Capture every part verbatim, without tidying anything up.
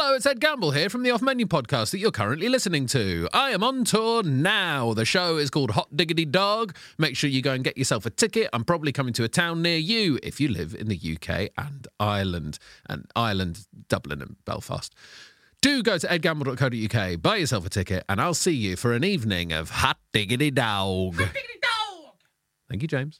Hello, it's Ed Gamble here from the Off Menu podcast that you're currently listening to. I am on tour now. The show is called Hot Diggity Dog. Make sure you go and get yourself a ticket. I'm probably coming to a town near you if you live in the U K and Ireland, and Ireland, Dublin and Belfast. Do go to ed gamble dot co dot uk, buy yourself a ticket, and I'll see you for an evening of Hot Diggity Dog. Hot Diggity Dog! Thank you, James.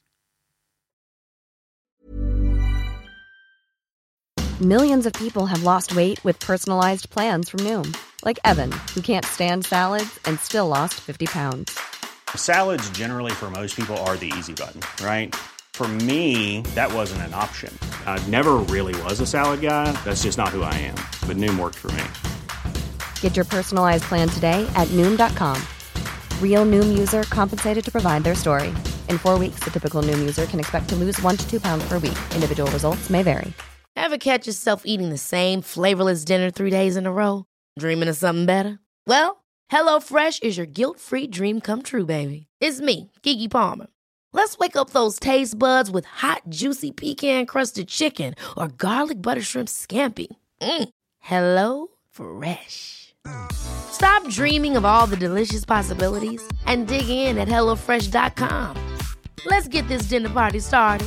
Millions of people have lost weight with personalized plans from Noom. Like Evan, who can't stand salads and still lost fifty pounds. Salads generally for most people are the easy button, right? For me, that wasn't an option. I never really was a salad guy. That's just not who I am. But Noom worked for me. Get your personalized plan today at Noom dot com. Real Noom user compensated to provide their story. In four weeks, the typical Noom user can expect to lose one to two pounds per week. Individual results may vary. Ever catch yourself eating the same flavorless dinner three days in a row? Dreaming of something better? Well, HelloFresh is your guilt-free dream come true, baby. It's me, Keke Palmer. Let's wake up those taste buds with hot, juicy pecan-crusted chicken or garlic butter shrimp scampi. Mm. Hello Fresh. Stop dreaming of all the delicious possibilities and dig in at hello fresh dot com. Let's get this dinner party started.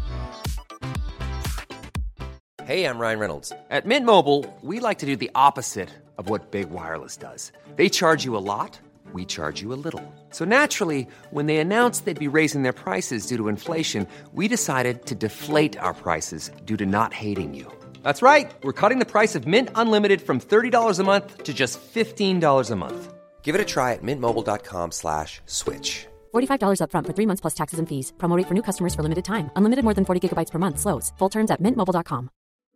Hey, I'm Ryan Reynolds. At Mint Mobile, we like to do the opposite of what Big Wireless does. They charge you a lot, we charge you a little. So naturally, when they announced they'd be raising their prices due to inflation, we decided to deflate our prices due to not hating you. That's right. We're cutting the price of Mint Unlimited from thirty dollars a month to just fifteen dollars a month. Give it a try at mintmobile.com slash switch. forty-five dollars up front for three months plus taxes and fees. Promo rate for new customers for limited time. Unlimited more than forty gigabytes per month. Slows full terms at mint mobile dot com.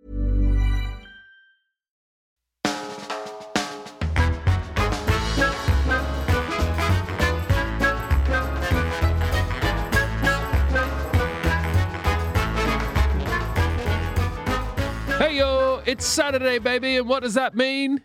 Hey, yo, it's Saturday, baby, and what does that mean?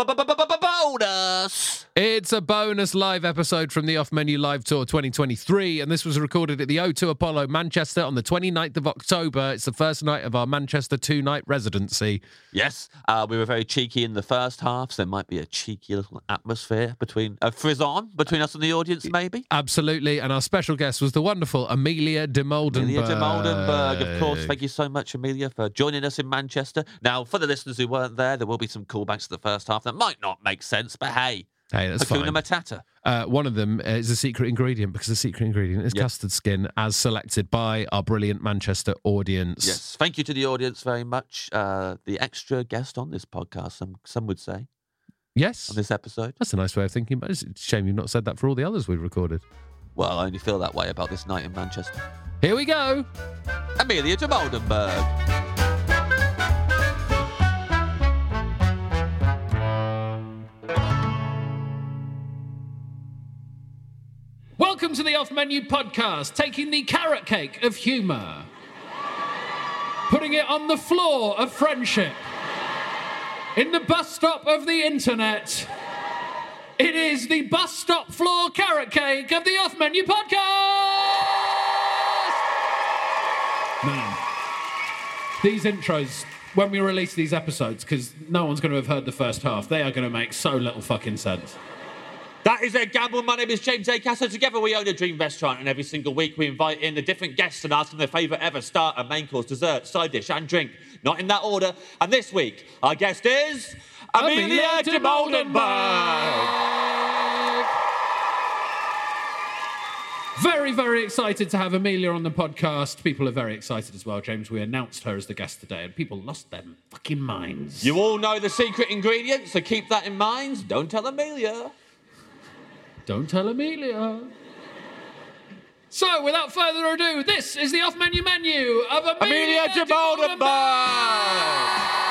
Bonus! It's a bonus live episode from the Off Menu Live Tour twenty twenty-three, and this was recorded at the O two Apollo, Manchester on the twenty-ninth of October. It's the first night of our Manchester two-night residency. Yes, uh, we were very cheeky in the first half, so there might be a cheeky little atmosphere between, a frisson between us and the audience, maybe? Absolutely, and our special guest was the wonderful Amelia de Moldenberg. Amelia de Moldenberg, of course. Thank you so much, Amelia, for joining us in Manchester. Now, for the listeners who weren't there, there will be some callbacks to the first half that might not make sense, but hey, Hey, that's Hakuna fine. Matata. Uh, one of them is a secret ingredient because the secret ingredient is Yep. custard skin as selected by our brilliant Manchester audience. Yes, thank you to the audience very much. Uh, the extra guest on this podcast, some some would say, Yes. on this episode. That's a nice way of thinking about it. It's a shame you've not said that for all the others we've recorded. Well, I only feel that way about this night in Manchester. Here we go. Amelia de Moldenberg. Welcome to the Off Menu podcast, taking the carrot cake of humour, putting it on the floor of friendship, in the bus stop of the internet. It is the bus stop floor carrot cake of the Off Menu podcast! Man, these intros, when we release these episodes, because no one's going to have heard the first half, they are going to make so little fucking sense. That is Ed Gamble. My name is James A. Casso. Together we own a dream restaurant, and every single week we invite in the different guests and ask them their favourite ever starter, main course, dessert, side dish and drink. Not in that order. And this week, our guest is Amelia de Moldenberg. Very, very excited to have Amelia on the podcast. People are very excited as well, James. We announced her as the guest today, and people lost their fucking minds. You all know the secret ingredient, so keep that in mind. Don't tell Amelia. Don't tell Amelia. So, without further ado, this is the off-menu menu of Amelia, Amelia de Moldenberg.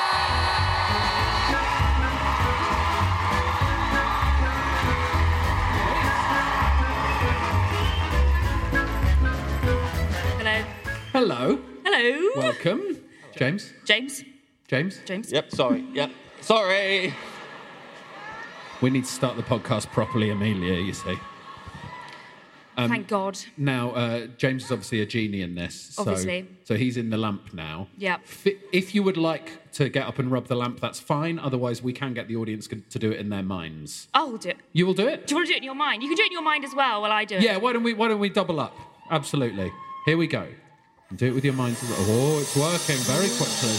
Hello. Hello. Hello. Welcome. James. James. James. James. Yep, sorry. Yep, sorry. We need to start the podcast properly, Amelia, you see. Um, Thank God. Now, uh, James is obviously a genie in this. So, Obviously. So he's in the lamp now. Yep. Fi- If you would like to get up and rub the lamp, that's fine. Otherwise, we can get the audience to do it in their minds. I'll do it. You will do it? Do you want to do it in your mind? You can do it in your mind as well while I do it. Yeah, why don't we why don't we double up? Absolutely. Here we go. And do it with your minds as well. Oh, it's working very quickly.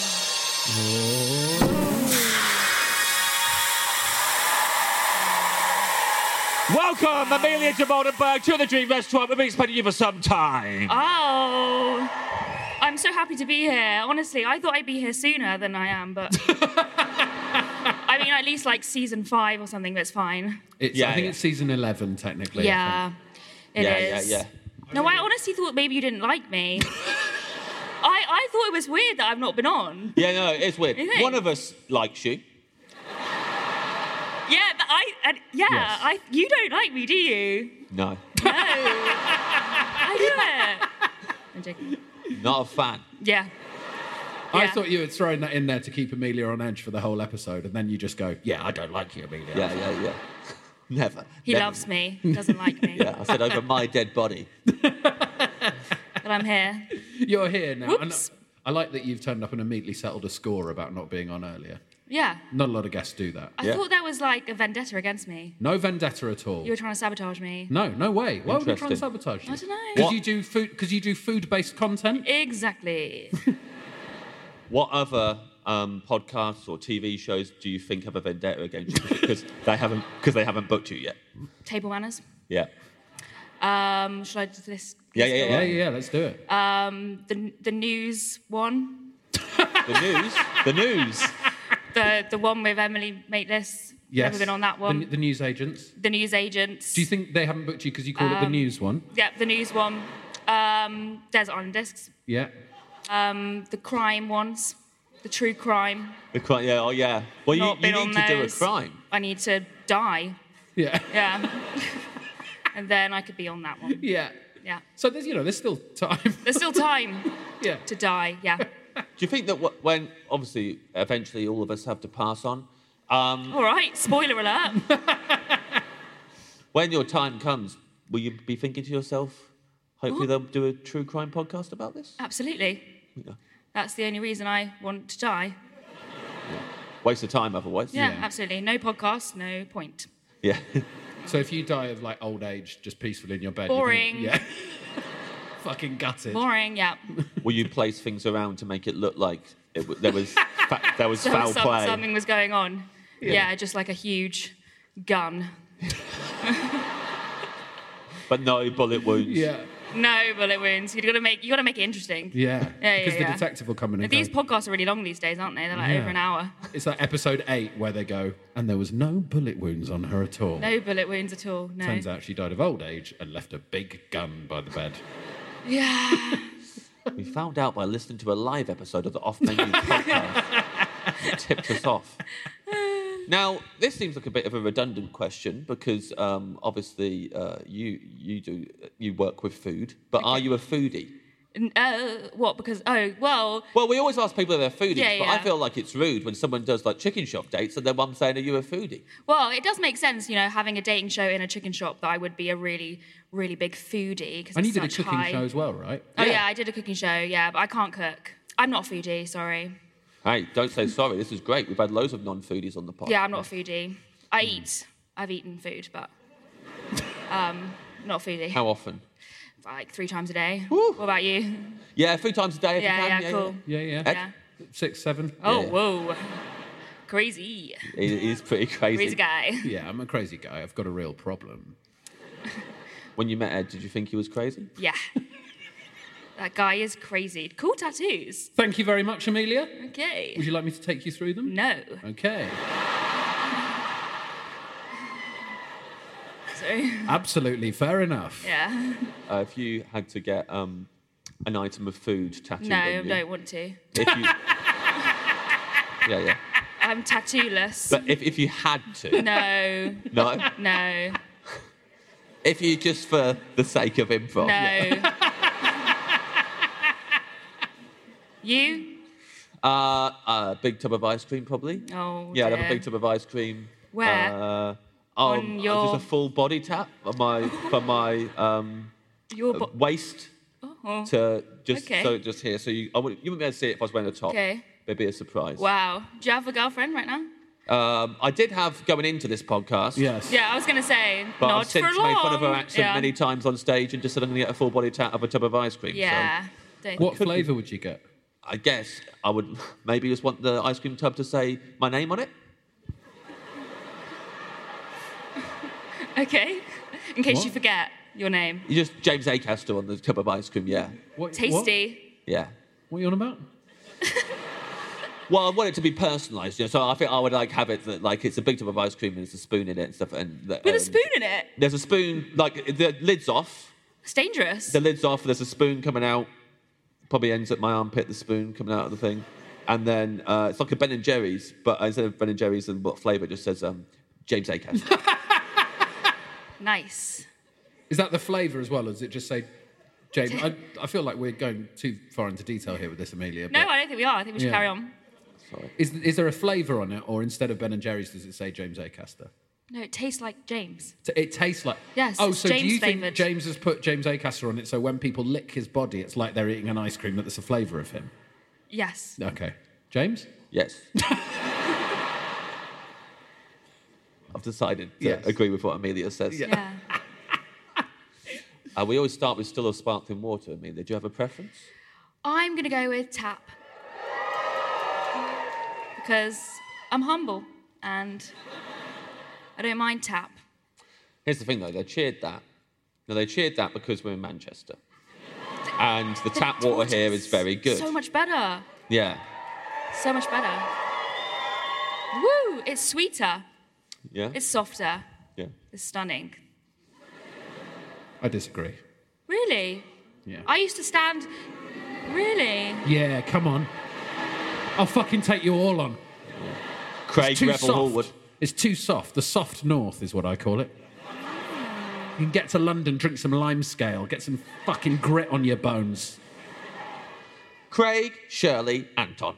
Oh. Welcome, Amelia de Moldenberg, to the Dream Restaurant. We've been expecting you for some time. Oh, I'm so happy to be here. Honestly, I thought I'd be here sooner than I am, but I mean, at least like season five or something. That's fine. It's, Yeah, I think yeah. it's season eleven, technically. I Yeah, it yeah, is. yeah, yeah. No, I honestly thought maybe you didn't like me. I I thought it was weird that I've not been on. Yeah, no, it's weird. You think? One of us likes you. Yeah, but I and yeah, Yes. I you don't like me, do you? No. No, I do it. I'm joking. Not a fan. Yeah. I Yeah. thought you had thrown that in there to keep Amelia on edge for the whole episode, and then you just go, yeah, I don't like you, Amelia. Yeah, yeah, yeah. Never. He Never. loves me. He doesn't like me. Yeah, I said over my dead body. But I'm here. You're here now. And Whoops. I like that you've turned up and immediately settled a score about not being on earlier. Yeah. Not a lot of guests do that. I Yeah. thought that was like a vendetta against me. No vendetta at all. You were trying to sabotage me. No, no way. Why would we try and Interesting. sabotage you? I don't know. Because What? you do food. Because you do food-based content. Exactly. What other um, podcasts or T V shows do you think have a vendetta against you because they haven't because they haven't booked you yet? Table manners. Yeah. Um, should I do this? Yeah, this yeah, go Yeah, on? yeah, yeah. Let's do it. Um, the the news one, The news. The news. the the one with Emily Maitlis. Yes. Never been on that one. The, the news agents. The news agents. Do you think they haven't booked you because you call it the Um, news one? Yeah, the news one. Um, Desert Island Discs. Yeah. Um, the crime ones. The true crime. The crime. Yeah. Oh, yeah. Well, you, Not you been need on to do a those. crime. I need to die. Yeah. Yeah. And then I could be on that one. Yeah. Yeah. So there's, you know, there's still time. There's still time Yeah. to die. Yeah. Do you think that wh- when obviously eventually all of us have to pass on, um, All right. Spoiler alert. when your time comes, will you be thinking to yourself, hopefully they'll do a true crime podcast about this? Absolutely. Yeah. That's the only reason I want to die. Waste of time otherwise. Yeah, absolutely. No podcast, no point. Yeah. So if you die of like old age, just peacefully in your bed. Boring. You think, yeah. Fucking gutted. Boring. Yeah. Will you place things around to make it look like it w- there was fa- there was So foul some- play? something was going on. Yeah. just like a huge gun. But no bullet wounds. Yeah. No bullet wounds. You got to make you got to make it interesting. Yeah. Yeah, yeah, Because yeah. the detective will come in and These go, podcasts are really long these days, aren't they? They're like Yeah. over an hour. it's like episode eight where they go, and there was no bullet wounds on her at all. No bullet wounds at all. No. Turns out she died of old age and left a big gun by the bed. Yeah. We found out by listening to a live episode of the Off Menu podcast. It tipped us off. Now, this seems like a bit of a redundant question because um, obviously uh, you you do you work with food, but are you a foodie? N- Uh, what? Because oh well. Well, we always ask people if they're foodies, Yeah, but I yeah. feel like it's rude when someone does like chicken shop dates and then one saying, "Are you a foodie?" Well, it does make sense, you know, having a dating show in a chicken shop that I would be a really, really big foodie. Cause And you it's did a such cooking high... show as well, right? Oh, Yeah. yeah, I did a cooking show, yeah, but I can't cook. I'm not a foodie, sorry. Hey, don't say sorry. This is great. We've had loads of non-foodies on the pod. Yeah, I'm not a foodie. I eat. I've eaten food, but um, not a foodie. How often? Like three times a day. Woo. What about you? Yeah, three times a day if Yeah, you can. yeah, cool. Yeah, yeah. Eh, Yeah. Six, seven. Oh, Yeah. whoa. Crazy. He, he's pretty crazy. Crazy guy. Yeah, I'm a crazy guy. I've got a real problem. When you met Ed, did you think he was crazy? Yeah. That guy is crazy. Cool tattoos. Thank you very much, Amelia. Okay. Would you like me to take you through them? No. Okay. So, Absolutely, fair enough. yeah. Uh, if you had to get um, an item of food tattooed No, on I you, don't want to. if you, yeah, yeah. I'm tattooless. But if, if you had to, No. no. No. If you just for the sake of improv, No. You? Uh, a big tub of ice cream, probably. Oh, Yeah, I'd have a dear. big tub of ice cream. Where? Uh, Um, on your Just a full body tap on my, from my um, your bo- waist oh. to just Okay. so just here. So you, I wouldn't, you wouldn't be able to see it if I was wearing a top. Okay. It'd be a surprise. Wow. Do you have a girlfriend right now? Um, I did have going into this podcast. Yes. Yeah, I was going to say, But not I've since for long. made fun of her accent yeah. many times on stage and just said I'm going to get a full body tap of a tub of ice cream. Yeah. So Don't What think- flavour would you get? I guess I would maybe just want the ice cream tub to say my name on it. Okay. In case What? you forget your name. You just James Acaster on the tub of ice cream, yeah. What, Tasty. Yeah. What, what are you on about? Well, I want it to be personalised, you know, so I think I would like have it that like it's a big tub of ice cream and there's a spoon in it and stuff. And the, With a um, spoon in it. There's a spoon, like the lid's off. It's dangerous. The lid's off. There's a spoon coming out. Probably ends at my armpit. The spoon coming out of the thing, and then uh, it's like a Ben and Jerry's, but instead of Ben and Jerry's and what flavour, it just says um, James Acaster. Nice. Is that the flavour as well, or does it just say James? I, I feel like we're going too far into detail here with this, Amelia. No, but I don't think we are. I think we should Yeah. carry on. is, is there a flavour on it, or instead of Ben and Jerry's, does it say James Acaster? No, it tastes like James. T- It tastes like... Yes, Oh, it's so do James you flavoured. think James has put James Acaster on it, so when people lick his body, it's like they're eating an ice cream that there's a flavour of him? Yes. Okay. James? Yes. I've decided to Yes. agree with what Amelia says. Yeah. Uh, we always start with still or sparkling water, Amelia. Do you have a preference? I'm going to go with tap. Because I'm humble and I don't mind tap. Here's the thing, though. They cheered that. No, they cheered that because we're in Manchester. And the tap water here is very good. So much better. Yeah. So much better. Woo! It's sweeter. Yeah? It's softer. Yeah. It's stunning. I disagree. Really? Yeah. I used to stand... Really? Yeah, come on. I'll fucking take you all on. Craig Too Rebel soft. Hallwood. It's too soft. The soft north is what I call it. You can get to London, drink some lime scale, get some fucking grit on your bones. Craig, Shirley, Anton.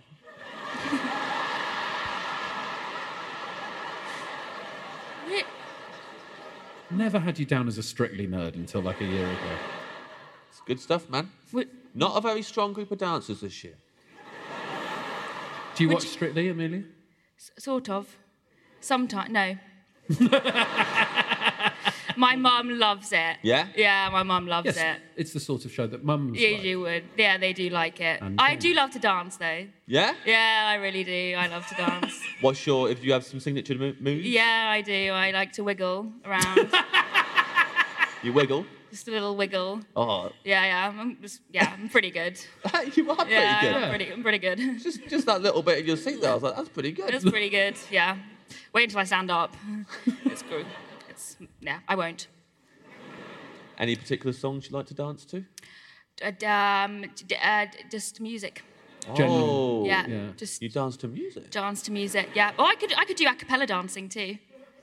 Re- Never had you down as a Strictly nerd until like a year ago. It's good stuff, man. Would, Not a very strong group of dancers this year. Do you Would watch you- Strictly, Amelia? s- sort of. Sometimes. No. My mum loves it. Yeah? Yeah, my mum loves Yes, it. it's the sort of show that mums Yeah, like. you would. Yeah, they do like it. And I Jane. do love to dance, though. Yeah? Yeah, I really do. I love to dance. What's your, if you have some signature mo- moves? Yeah, I do. I like to wiggle around. You wiggle? Just a little wiggle. Oh, Yeah, yeah. I'm just, yeah, I'm pretty good. you are pretty Yeah, good. I'm pretty, I'm pretty good. Just, just that little bit in your seat there, I was like, that's pretty good. It's pretty good. Yeah. Wait until I stand up. It's good. It's yeah. I won't. Any particular songs you like to dance to? Uh, d- um, d- d- uh, d- just music. Generally. Oh, Yeah. yeah. Just you dance to music? dance to music. Yeah. Oh, I could I could do a cappella dancing too.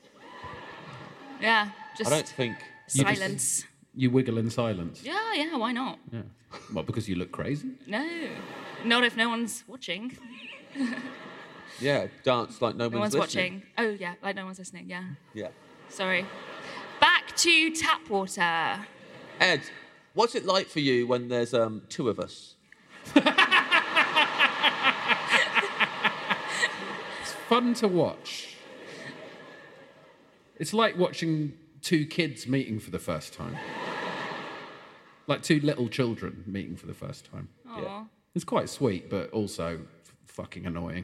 Yeah. Just I don't think... You just- silence. You wiggle in silence. Yeah, yeah. Why not? Yeah. What, because you look crazy? No. Not if no one's watching. Yeah, dance like no, No one's, one's listening. watching. Oh yeah, like no one's listening. Yeah. Yeah. Sorry. Back to tap water. Ed, what's it like for you when there's um, two of us? It's fun to watch. It's like watching two kids meeting for the first time. Like two little children meeting for the first time. Aw. It's quite sweet, but also f- fucking annoying.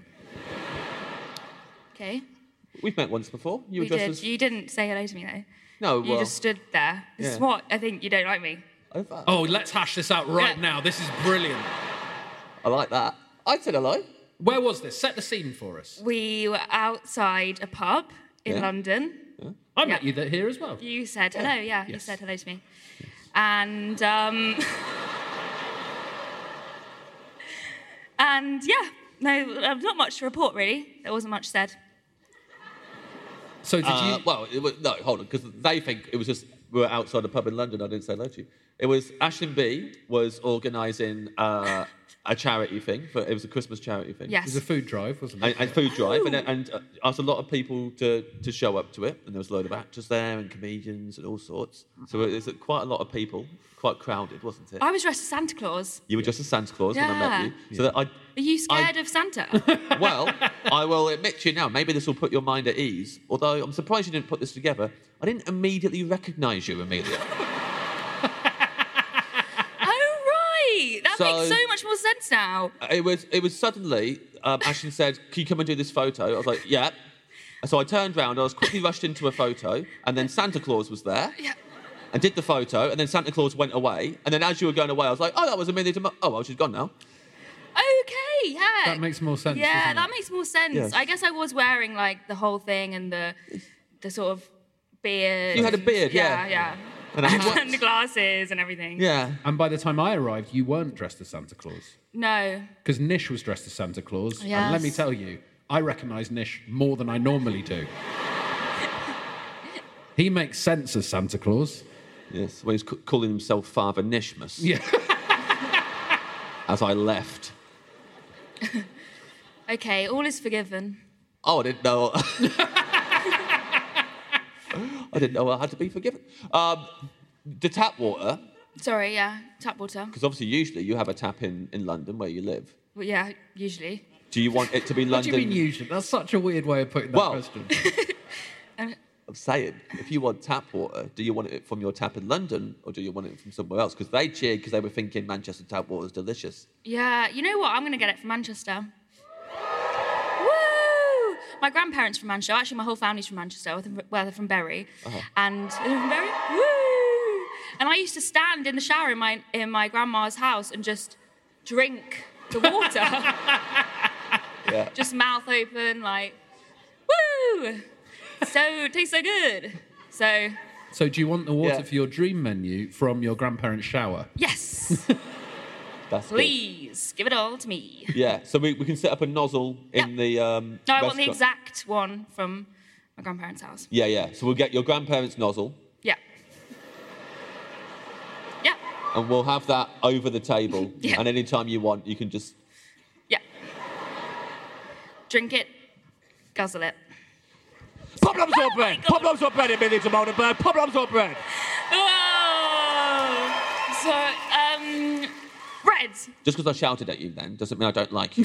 Okay. We've met once before. You We were dressed did. as... You didn't say hello to me though. No, You well... just stood there. This is yeah. what I think you don't like me. I, Oh, let's hash this out right Yeah. now. This is brilliant. I like that. I said hello. Where was this? Set the scene for us. We were outside a pub in Yeah. London. I met Yeah. you there here as well. You said hello, yeah. You Yes. said hello to me. And um and yeah, no, uh, not much to report really. There wasn't much said. So did Uh, you... well, it was, no, hold on, because they think it was just we were outside a pub in London. I didn't say hello to you. It was Ashlyn B was organising uh, a charity thing. For, it was a Christmas charity thing. Yes. It was a food drive, wasn't it? And, and food drive, and, and uh, asked a lot of people to, to show up to it, and there was a load of actors there and comedians and all sorts. So it was quite a lot of people, quite crowded, wasn't it? I was dressed as Santa Claus. You were just a Santa Claus when I met Yeah. you. So that I, Are you scared I- of Santa? well, I will admit to you now, maybe this will put your mind at ease, although I'm surprised you didn't put this together. I didn't immediately recognise you, Amelia. Oh, right. That So- makes so much more sense now. It was it was suddenly, um, Ashton said, can you come and do this photo? I was like, yeah. So I turned round, I was quickly rushed into a photo, and then Santa Claus was there. Yeah. And did the photo, and then Santa Claus went away. And then as you were going away, I was like, oh, that was Amelia Demo- Oh, well, she's gone now. Okay, yeah. That makes more sense, Yeah, doesn't that it? makes more sense. Yeah. I guess I was wearing like the whole thing and the the sort of beard. You had a beard, yeah. Yeah, yeah. And a hat. And the glasses and everything. Yeah. And by the time I arrived, you weren't dressed as Santa Claus. No. Because Nish was dressed as Santa Claus. And let me Yes. tell you, I recognise Nish more than I normally do. He makes sense as Santa Claus. Yes, when he's c- calling himself Father Nishmas. Yeah. As I left. Okay, all is forgiven. Oh, I didn't know. I didn't know I had to be forgiven. Um, the tap water, Sorry, yeah, tap water. because obviously usually you have a tap in, in London where you live. Well, yeah, usually. Do you want it to be What do London? you mean usually? That's such a weird way of putting that Well- question. I'm saying, if you want tap water, do you want it from your tap in London or do you want it from somewhere else? Because they cheered because they were thinking Manchester tap water is delicious. Yeah, you know what? I'm going to get it from Manchester. Woo! My grandparents from Manchester. Actually, my whole family's from Manchester. Well, they're from Bury. Uh-huh. And they're from Bury. Woo! And I used to stand in the shower in my in my grandma's house and just drink the water. Yeah. Just mouth open, like, woo! So it tastes so good. So So do you want the water Yeah. for your dream menu from your grandparents' shower? yes, That's good. please give it all to me. Yeah, so we, we can set up a nozzle in Yeah. the um, No, I want the restaurant. exact one from my grandparents' house. Yeah, yeah. So we'll get your grandparents' nozzle Yeah. Yeah. and we'll have that over the table. Yeah. And anytime you want, you can just... Yeah. Drink it, guzzle it. Problems or bread? Problems or bread, Amelia Demona Bird? Problems or bread? Oh! So, um, bread. Just because I shouted at you then doesn't mean I don't like you.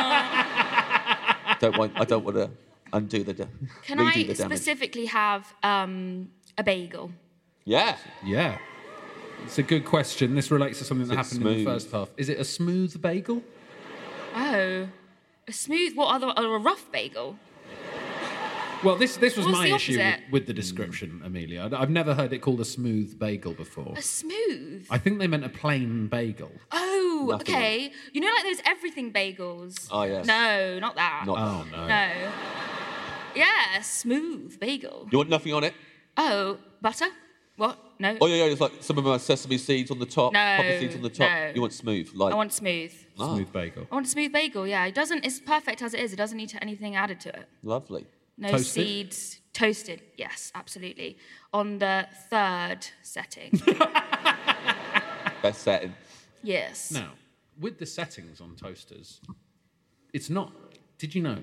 don't want, I don't want to undo the... Da- Can redo I the damage. specifically have um, a bagel? Yeah. Yeah. It's a good question. This relates to something that it happened in the smooth? first half. Is it a smooth bagel? Oh. A smooth, what, other, or a rough bagel? Well, this this was What's my the issue with, opposite? with the description, Amelia. I- I've never heard it called a smooth bagel before. A smooth? I think they meant a plain bagel. Oh, Nothing okay. You know, like those everything bagels? Oh, yes. No, not that. Not Oh, no. No. Yeah, smooth bagel. You want nothing on it? Oh, butter? What? No. Oh, yeah, yeah. It's like some of them have sesame seeds on the top, No, poppy seeds on the top. no. You want smooth, like... I want smooth. Ah, Smooth bagel. I want a smooth bagel, yeah. It doesn't, it's perfect as it is. It doesn't need to, anything added to it. lovely. No Toasted? seeds. Toasted, yes, absolutely. On the third setting. Best setting. Yes. Now, with the settings on toasters, it's not... Did you know?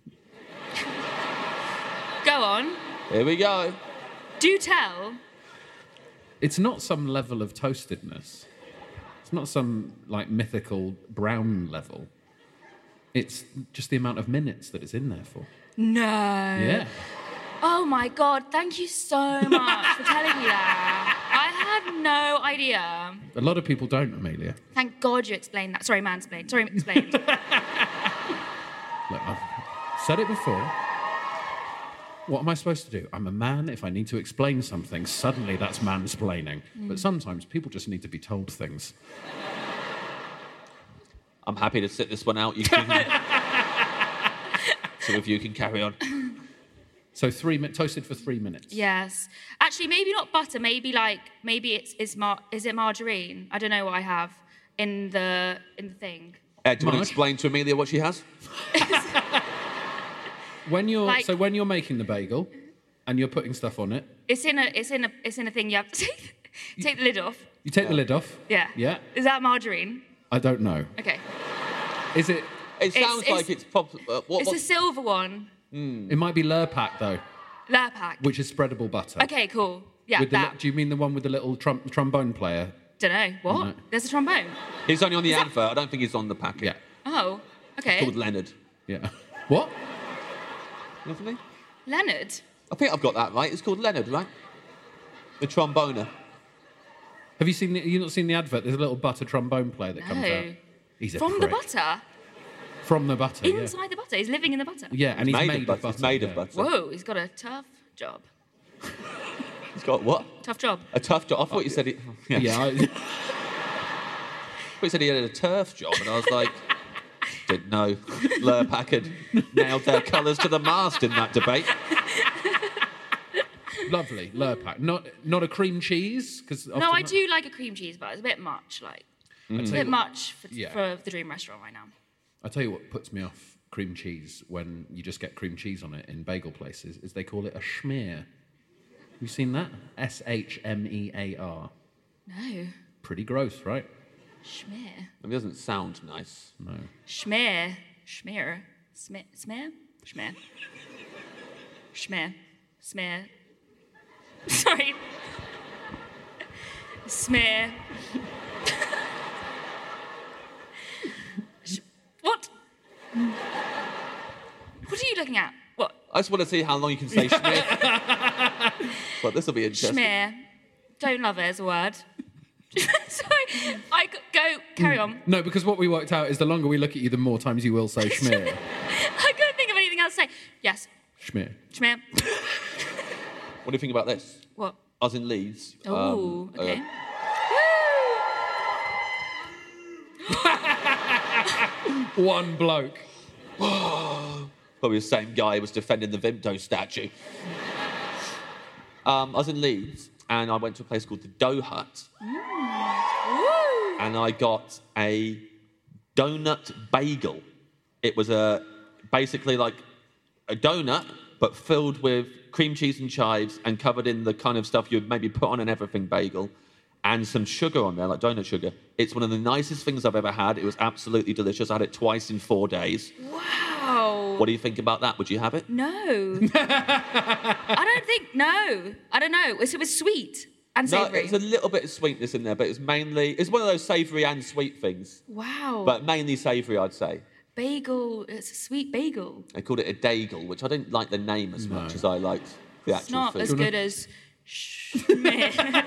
Go on. Here we go. Do tell. It's not some level of toastedness. It's not some, like, mythical brown level. It's just the amount of minutes that it's in there for. No. Yeah. Oh my God, thank you so much for telling me that. I had no idea. A lot of people don't, Amelia. Thank God you explained that. Sorry, mansplained. Sorry, explained. Look, I've said it before. What am I supposed to do? I'm a man. If I need to explain something, suddenly that's mansplaining. Mm. But sometimes people just need to be told things. I'm happy to sit this one out. You can... Some of you can carry on. So three mi- toasted for three minutes. Yes. Actually, maybe not butter. Maybe like, maybe it's, is, mar- is it margarine? I don't know what I have in the, in the thing. Ed, do you want to Marge? explain to Amelia what she has? When you're Like- so when you're making the bagel and you're putting stuff on it, It's in a, it's in a, it's in a thing you have to take, take the lid off. you take the lid off. Yeah. Yeah. Is that margarine? I don't know. Okay. Is it? It It's- sounds it's- like it's proper. Uh, what, It's a what- silver one. It might be Lurpak though, Lurpak. which is spreadable butter. Okay, cool. Yeah, With the, that. li- do you mean the one with the little trum- trombone player? Don't know. What? No. There's a trombone. He's only on the Is that- advert. I don't think he's on the packet. Yeah. Oh, okay. Called Leonard. Yeah. What? Isn't he? Leonard. I think I've got that right. It's called Leonard, right? The tromboner. Have you seen? The, you not seen the advert? There's a little butter trombone player that comes out. No. He's a From the prick. butter. From the butter. Yeah. Inside the butter. He's living in the butter. Yeah, and he's Made made, of of butter. butter. He's made yeah. of butter. Whoa, he's got a tough job. He's got what? Tough job. A tough job. I thought you said it. Yeah. Yeah. I, I thought you said he had a turf job, and I was like, didn't know. Lurpak had nailed their colours to the mast in that debate. lovely Lurpak. Not not a cream cheese because. No, I do like a cream cheese, but it's a bit much. Like, it's a bit much for, Yeah. for the Dream Restaurant right now. I tell you what puts me off cream cheese when you just get cream cheese on it in bagel places is they call it a schmear. You seen that? S H M E A R. No. Pretty gross, right? Schmear. It doesn't sound nice. No. Schmear. Schmear. Smear. Smear? Schmear. Schmear. Smear. Sorry. Smear. Sh- what? What are you looking at? What? I just want to see how long you can say schmear. But this will be interesting. Schmear. Don't love it as a word. Sorry. I c- go, carry on. No, because what we worked out is the longer we look at you, the more times you will say schmear. I couldn't think of anything else to say. Yes. Schmear. Schmear. What do you think about this? What? I was in Leeds. Oh, um, uh, okay. One bloke. Probably the same guy who was defending the Vimto statue. Um, I was in Leeds, and I went to a place called the Dough Hut. And I got a donut bagel. It was a basically like a donut, but filled with cream cheese and chives and covered in the kind of stuff you'd maybe put on an everything bagel, and some sugar on there, like donut sugar. It's one of the nicest things I've ever had. It was absolutely delicious. I had it twice in four days. Wow. What do you think about that? Would you have it? No. I don't think, no. I don't know. It was sweet and No, savoury. it's a little bit of sweetness in there, but it's mainly, it's one of those savoury and sweet things. Wow. But mainly savoury, I'd say. Bagel, it's a sweet bagel. They called it a dagel, which I didn't like the name as much as I liked the It's actual not food. as good as schmear.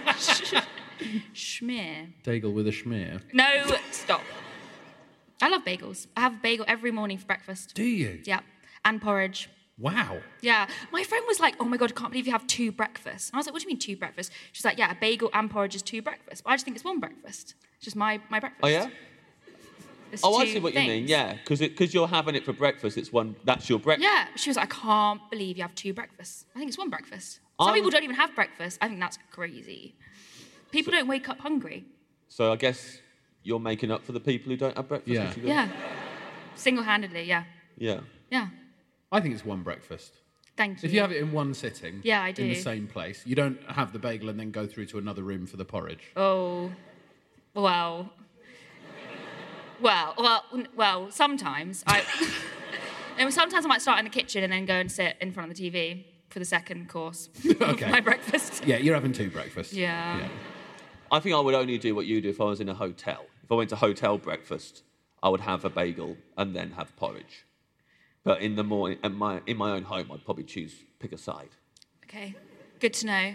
Schmear. Dagel with a schmear. No, stop. I love bagels. I have a bagel every morning for breakfast. Do you? Yeah. And porridge. Wow. Yeah. My friend was like, oh my God, I can't believe you have two breakfasts. And I was like, what do you mean two breakfasts? She's like, yeah, a bagel and porridge is two breakfasts. But I just think it's one breakfast. It's just my, my breakfast. Oh, yeah? It's Oh, I two see what you mean, things. yeah. Because you're having it for breakfast, it's one, that's your breakfast. Yeah. She was like, I can't believe you have two breakfasts. I think it's one breakfast. Some I people would- don't even have breakfast. I think that's crazy. People don't wake up hungry. So I guess you're making up for the people who don't have breakfast. Yeah. would you go? Yeah. Single-handedly, yeah. Yeah. Yeah. I think it's one breakfast. Thank you. If you have it in one sitting, Yeah, I in do. the same place, you don't have the bagel and then go through to another room for the porridge. Oh, well. Well, well, n- well. Sometimes I. and sometimes I might start in the kitchen and then go and sit in front of the T V for the second course Okay. of my breakfast. Yeah, you're having two breakfasts. Yeah. I think I would only do what you do if I was in a hotel. If I went to hotel breakfast, I would have a bagel and then have porridge. But in the morning, in my, in my own home, I'd probably choose, pick a side. Okay. Good to know.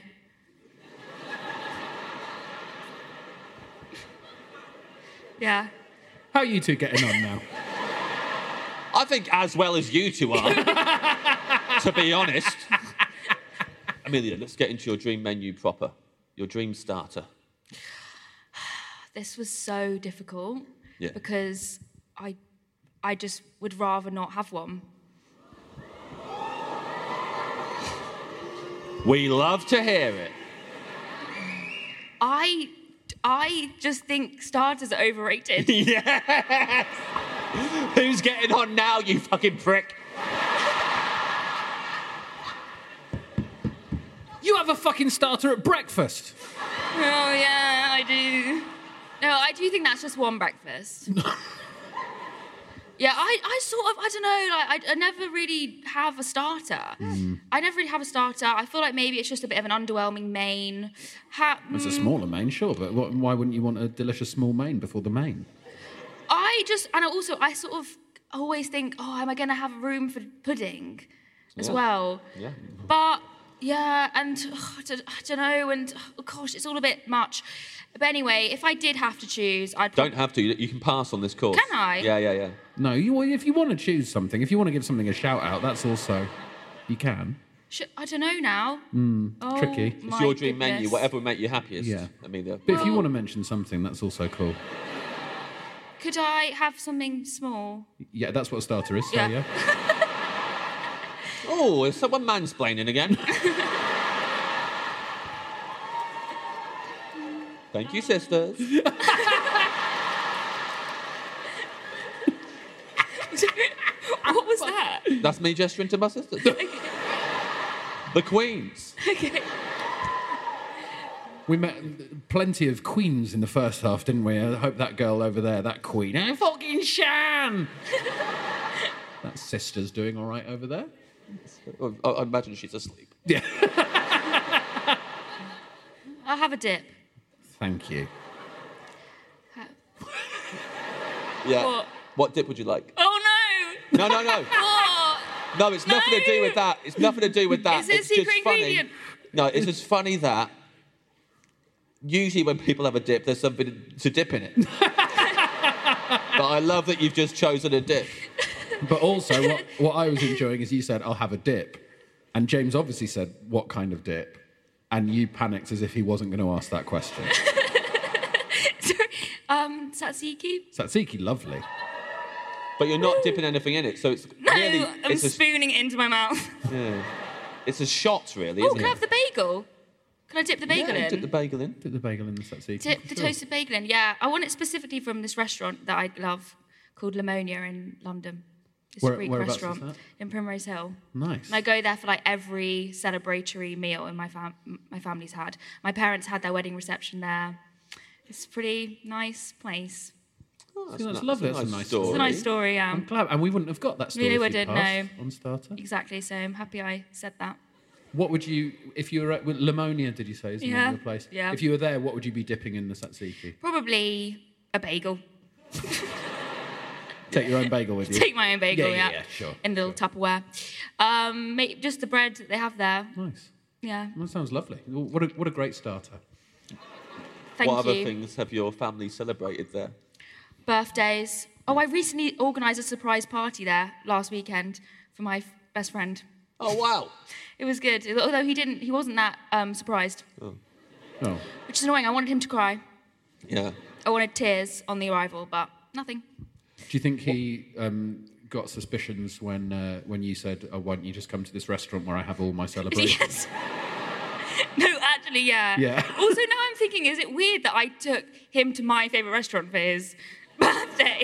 Yeah. How are you two getting on now? I think as well as you two are, to be honest. Amelia, let's get into your dream menu proper. Your dream starter. This was so difficult Yeah. because I, I just would rather not have one. We love to hear it. I, I just think starters are overrated. Yes! Who's getting on now, you fucking prick? You have a fucking starter at breakfast. Oh, yeah, I do. No, I do think that's just one breakfast. Yeah, I, I sort of, I don't know, like, I, I never really have a starter. Mm. I never really have a starter. I feel like maybe it's just a bit of an underwhelming main. Ha- It's a smaller main, sure, but what, why wouldn't you want a delicious small main before the main? I just, and also, I sort of always think, oh, am I going to have room for pudding as Yeah. well? Yeah. But, yeah, and oh, I, don't, I don't know, and oh, gosh, it's all a bit much. But anyway, if I did have to choose, I'd... Don't have to. You you can pass on this course. Can I? Yeah, yeah, yeah. No, you, if you want to choose something, if you want to give something a shout out, that's also... You can. Sh- I don't know now. Mm, Oh, tricky. It's my your dream menu, goodness. whatever would make you happiest. Yeah. Amelia. But if you Well- want to mention something, that's also cool. Could I have something small? Yeah, that's what a starter is, so Yeah. yeah. Oh, is someone mansplaining again? Thank you, sisters. What was that? That's me gesturing to my sisters. The Queens. Okay. We met plenty of queens in the first half, didn't we? I hope that girl over there, that queen, eh, fucking Shan! That sister's doing all right over there. I, I imagine she's asleep. Yeah. I'll have a dip. Thank you. Yeah. What? What dip would you like? Oh No, no! no, no. What? No, it's nothing to do with that. It's nothing to do with that. Is it a it's secret just funny. ingredient? No, it's just funny that usually when people have a dip, there's something to dip in it. But I love that you've just chosen a dip. But also, what, what I was enjoying is you said, I'll have a dip. And James obviously said, what kind of dip? And you panicked as if he wasn't going to ask that question. Sorry. Um, tzatziki? Tzatziki, lovely. But you're not dipping anything in it, so it's No, really... I'm it's a, spooning it into my mouth. yeah. It's a shot, really, Oh, isn't can I it? have the bagel? Can I dip the bagel yeah, in? dip the bagel in. Dip the bagel in the tzatziki. Dip the Sure. toasted bagel in, yeah. I want it specifically from this restaurant that I love called Lamonia in London. It's Where- a Greek whereabouts is restaurant that? in Primrose Hill. Nice. And I go there for like every celebratory meal in my fam- my family's had. My parents had their wedding reception there. It's a pretty nice place. Oh, See, that's ni- lovely. That's That's a nice story. It's a nice story, yeah. I'm glad. And we wouldn't have got that story Really if you wouldn't, passed no. on starter. Exactly, so I'm happy I said that. What would you, if you were at Lamonia, did you say, is the name Yeah, of the place? yeah. If you were there, what would you be dipping in the tzatziki? Probably a bagel. Take your own bagel with you. Take my own bagel, Yeah, yeah. yeah, yeah, sure, In the little Tupperware. Um, ma- just the bread that they have there. Nice. Yeah. That sounds lovely. What a, what a great starter. Thank what you. other things have your family celebrated there? Birthdays. Oh, I recently organised a surprise party there last weekend for my f- best friend. Oh, wow. It was good, although he didn't. He wasn't that um, surprised, Oh. which is annoying. I wanted him to cry. Yeah. I wanted tears on the arrival, but nothing. Do you think he um, got suspicions when uh, when you said, oh, why don't you just come to this restaurant where I have all my celebrations? Yes. No, actually, yeah. Yeah. Also, now I'm thinking, is it weird that I took him to my favourite restaurant for his birthday?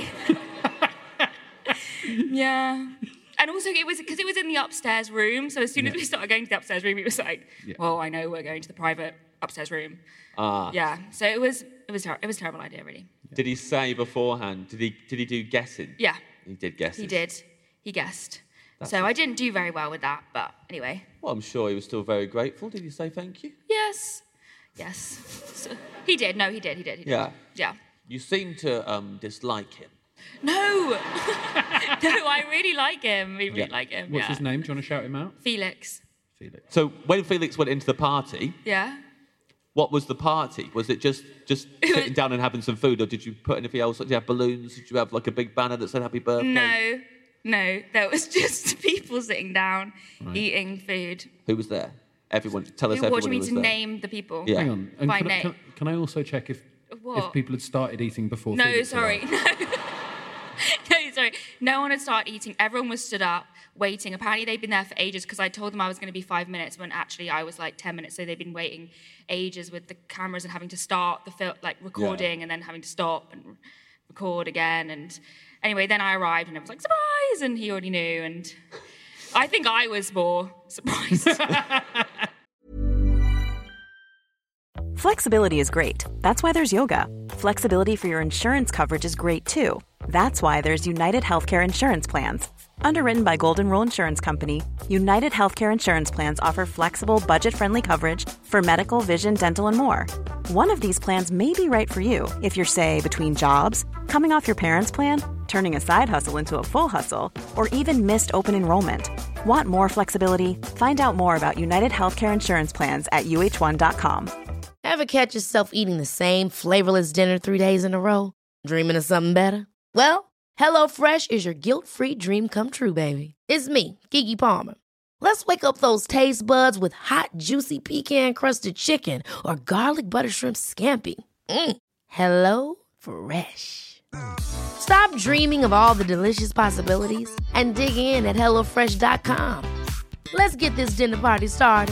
Yeah. And also, it was because it was in the upstairs room. So as soon as Yeah. we started going to the upstairs room, he was like, Yeah. "Well, I know we're going to the private upstairs room." Ah. Yeah. So it was it was ter- it was a terrible idea, really. Did he say beforehand? Did he did he do guessing? Yeah. He did guesses. He did. He guessed. That's so a- I didn't do very well with that, but anyway. Well, I'm sure he was still very grateful. Did he say thank you? Yes. Yes. So, he did. No, he did. He did. He did. Yeah. Yeah. You seem to um, dislike him. No. No, I really like him. We really Yeah. like him. What's yeah. his name? Do you want to shout him out? Felix. Felix. So when Felix went into the party, Yeah. what was the party? Was it just just sitting down and having some food, or did you put anything else? Did you have balloons? Did you have like a big banner that said "Happy Birthday"? No. No. There was just people sitting down, eating food. Who was there? Everyone. Tell us Who, everyone what do you who mean was to there. name the people? Yeah. Hang on. And By can, I, name. can, can I also check if if What? people had started eating before No, Felix sorry. arrived? No. No, sorry. No one had started eating. Everyone was stood up, waiting. Apparently, they'd been there for ages because I told them I was going to be five minutes when actually I was like ten minutes. So they'd been waiting ages with the cameras and having to start the fil- like recording and then having to stop and re- record again. And anyway, then I arrived and it was like surprise, and he already knew. And I think I was more surprised. Flexibility is great. That's why there's yoga. Flexibility for your insurance coverage is great too. That's why there's United Healthcare Insurance Plans. Underwritten by Golden Rule Insurance Company, United Healthcare Insurance Plans offer flexible, budget-friendly coverage for medical, vision, dental, and more. One of these plans may be right for you if you're, say, between jobs, coming off your parents' plan, turning a side hustle into a full hustle, or even missed open enrollment. Want more flexibility? Find out more about United Healthcare Insurance Plans at U H one dot com. Ever catch yourself eating the same flavorless dinner three days in a row? Dreaming of something better? Well, HelloFresh is your guilt-free dream come true, baby. It's me, Keke Palmer. Let's wake up those taste buds with hot, juicy pecan-crusted chicken or garlic butter shrimp scampi. Mm. Hello Fresh. Stop dreaming of all the delicious possibilities and dig in at hello fresh dot com. Let's get this dinner party started.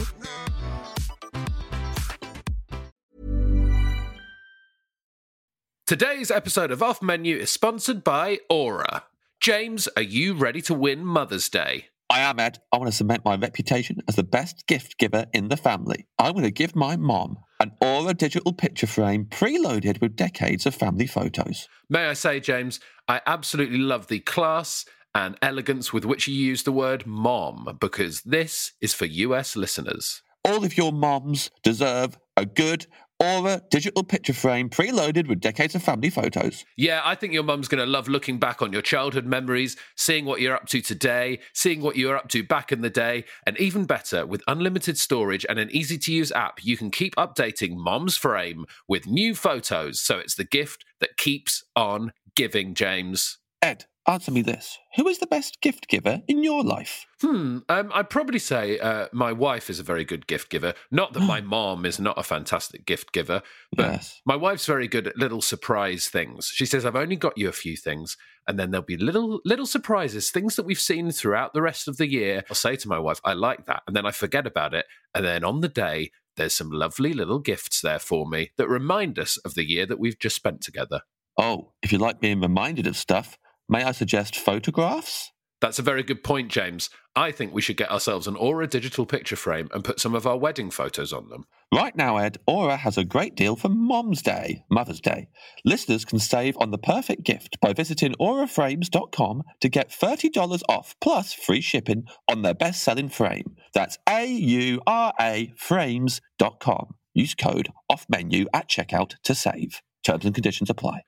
Today's episode of Off Menu is sponsored by Aura. James, are you ready to win Mother's Day? I am, Ed. I want to cement my reputation as the best gift giver in the family. I'm going to give my mom an Aura digital picture frame preloaded with decades of family photos. May I say, James, I absolutely love the class and elegance with which you use the word mom, because this is for U S listeners. All of your moms deserve a good Aura digital picture frame preloaded with decades of family photos. Yeah, I think your mum's going to love looking back on your childhood memories, seeing what you're up to today, seeing what you were up to back in the day, and even better, with unlimited storage and an easy-to-use app, you can keep updating Mom's Frame with new photos, so it's the gift that keeps on giving, James. Ed, answer me this. Who is the best gift giver in your life? Hmm, um, I'd probably say uh, my wife is a very good gift giver. Not that my mom is not a fantastic gift giver, but Yes. my wife's very good at little surprise things. She says, I've only got you a few things, and then there'll be little little surprises, things that we've seen throughout the rest of the year. I'll say to my wife, I like that, and then I forget about it, and then on the day, there's some lovely little gifts there for me that remind us of the year that we've just spent together. Oh, if you like being reminded of stuff, may I suggest photographs? That's a very good point, James. I think we should get ourselves an Aura digital picture frame and put some of our wedding photos on them. Right now, Ed, Aura has a great deal for Mom's Day, Mother's Day. Listeners can save on the perfect gift by visiting aura frames dot com to get thirty dollars off plus free shipping on their best-selling frame. That's A U R A frames dot com. Use code OFFMENU at checkout to save. Terms and conditions apply.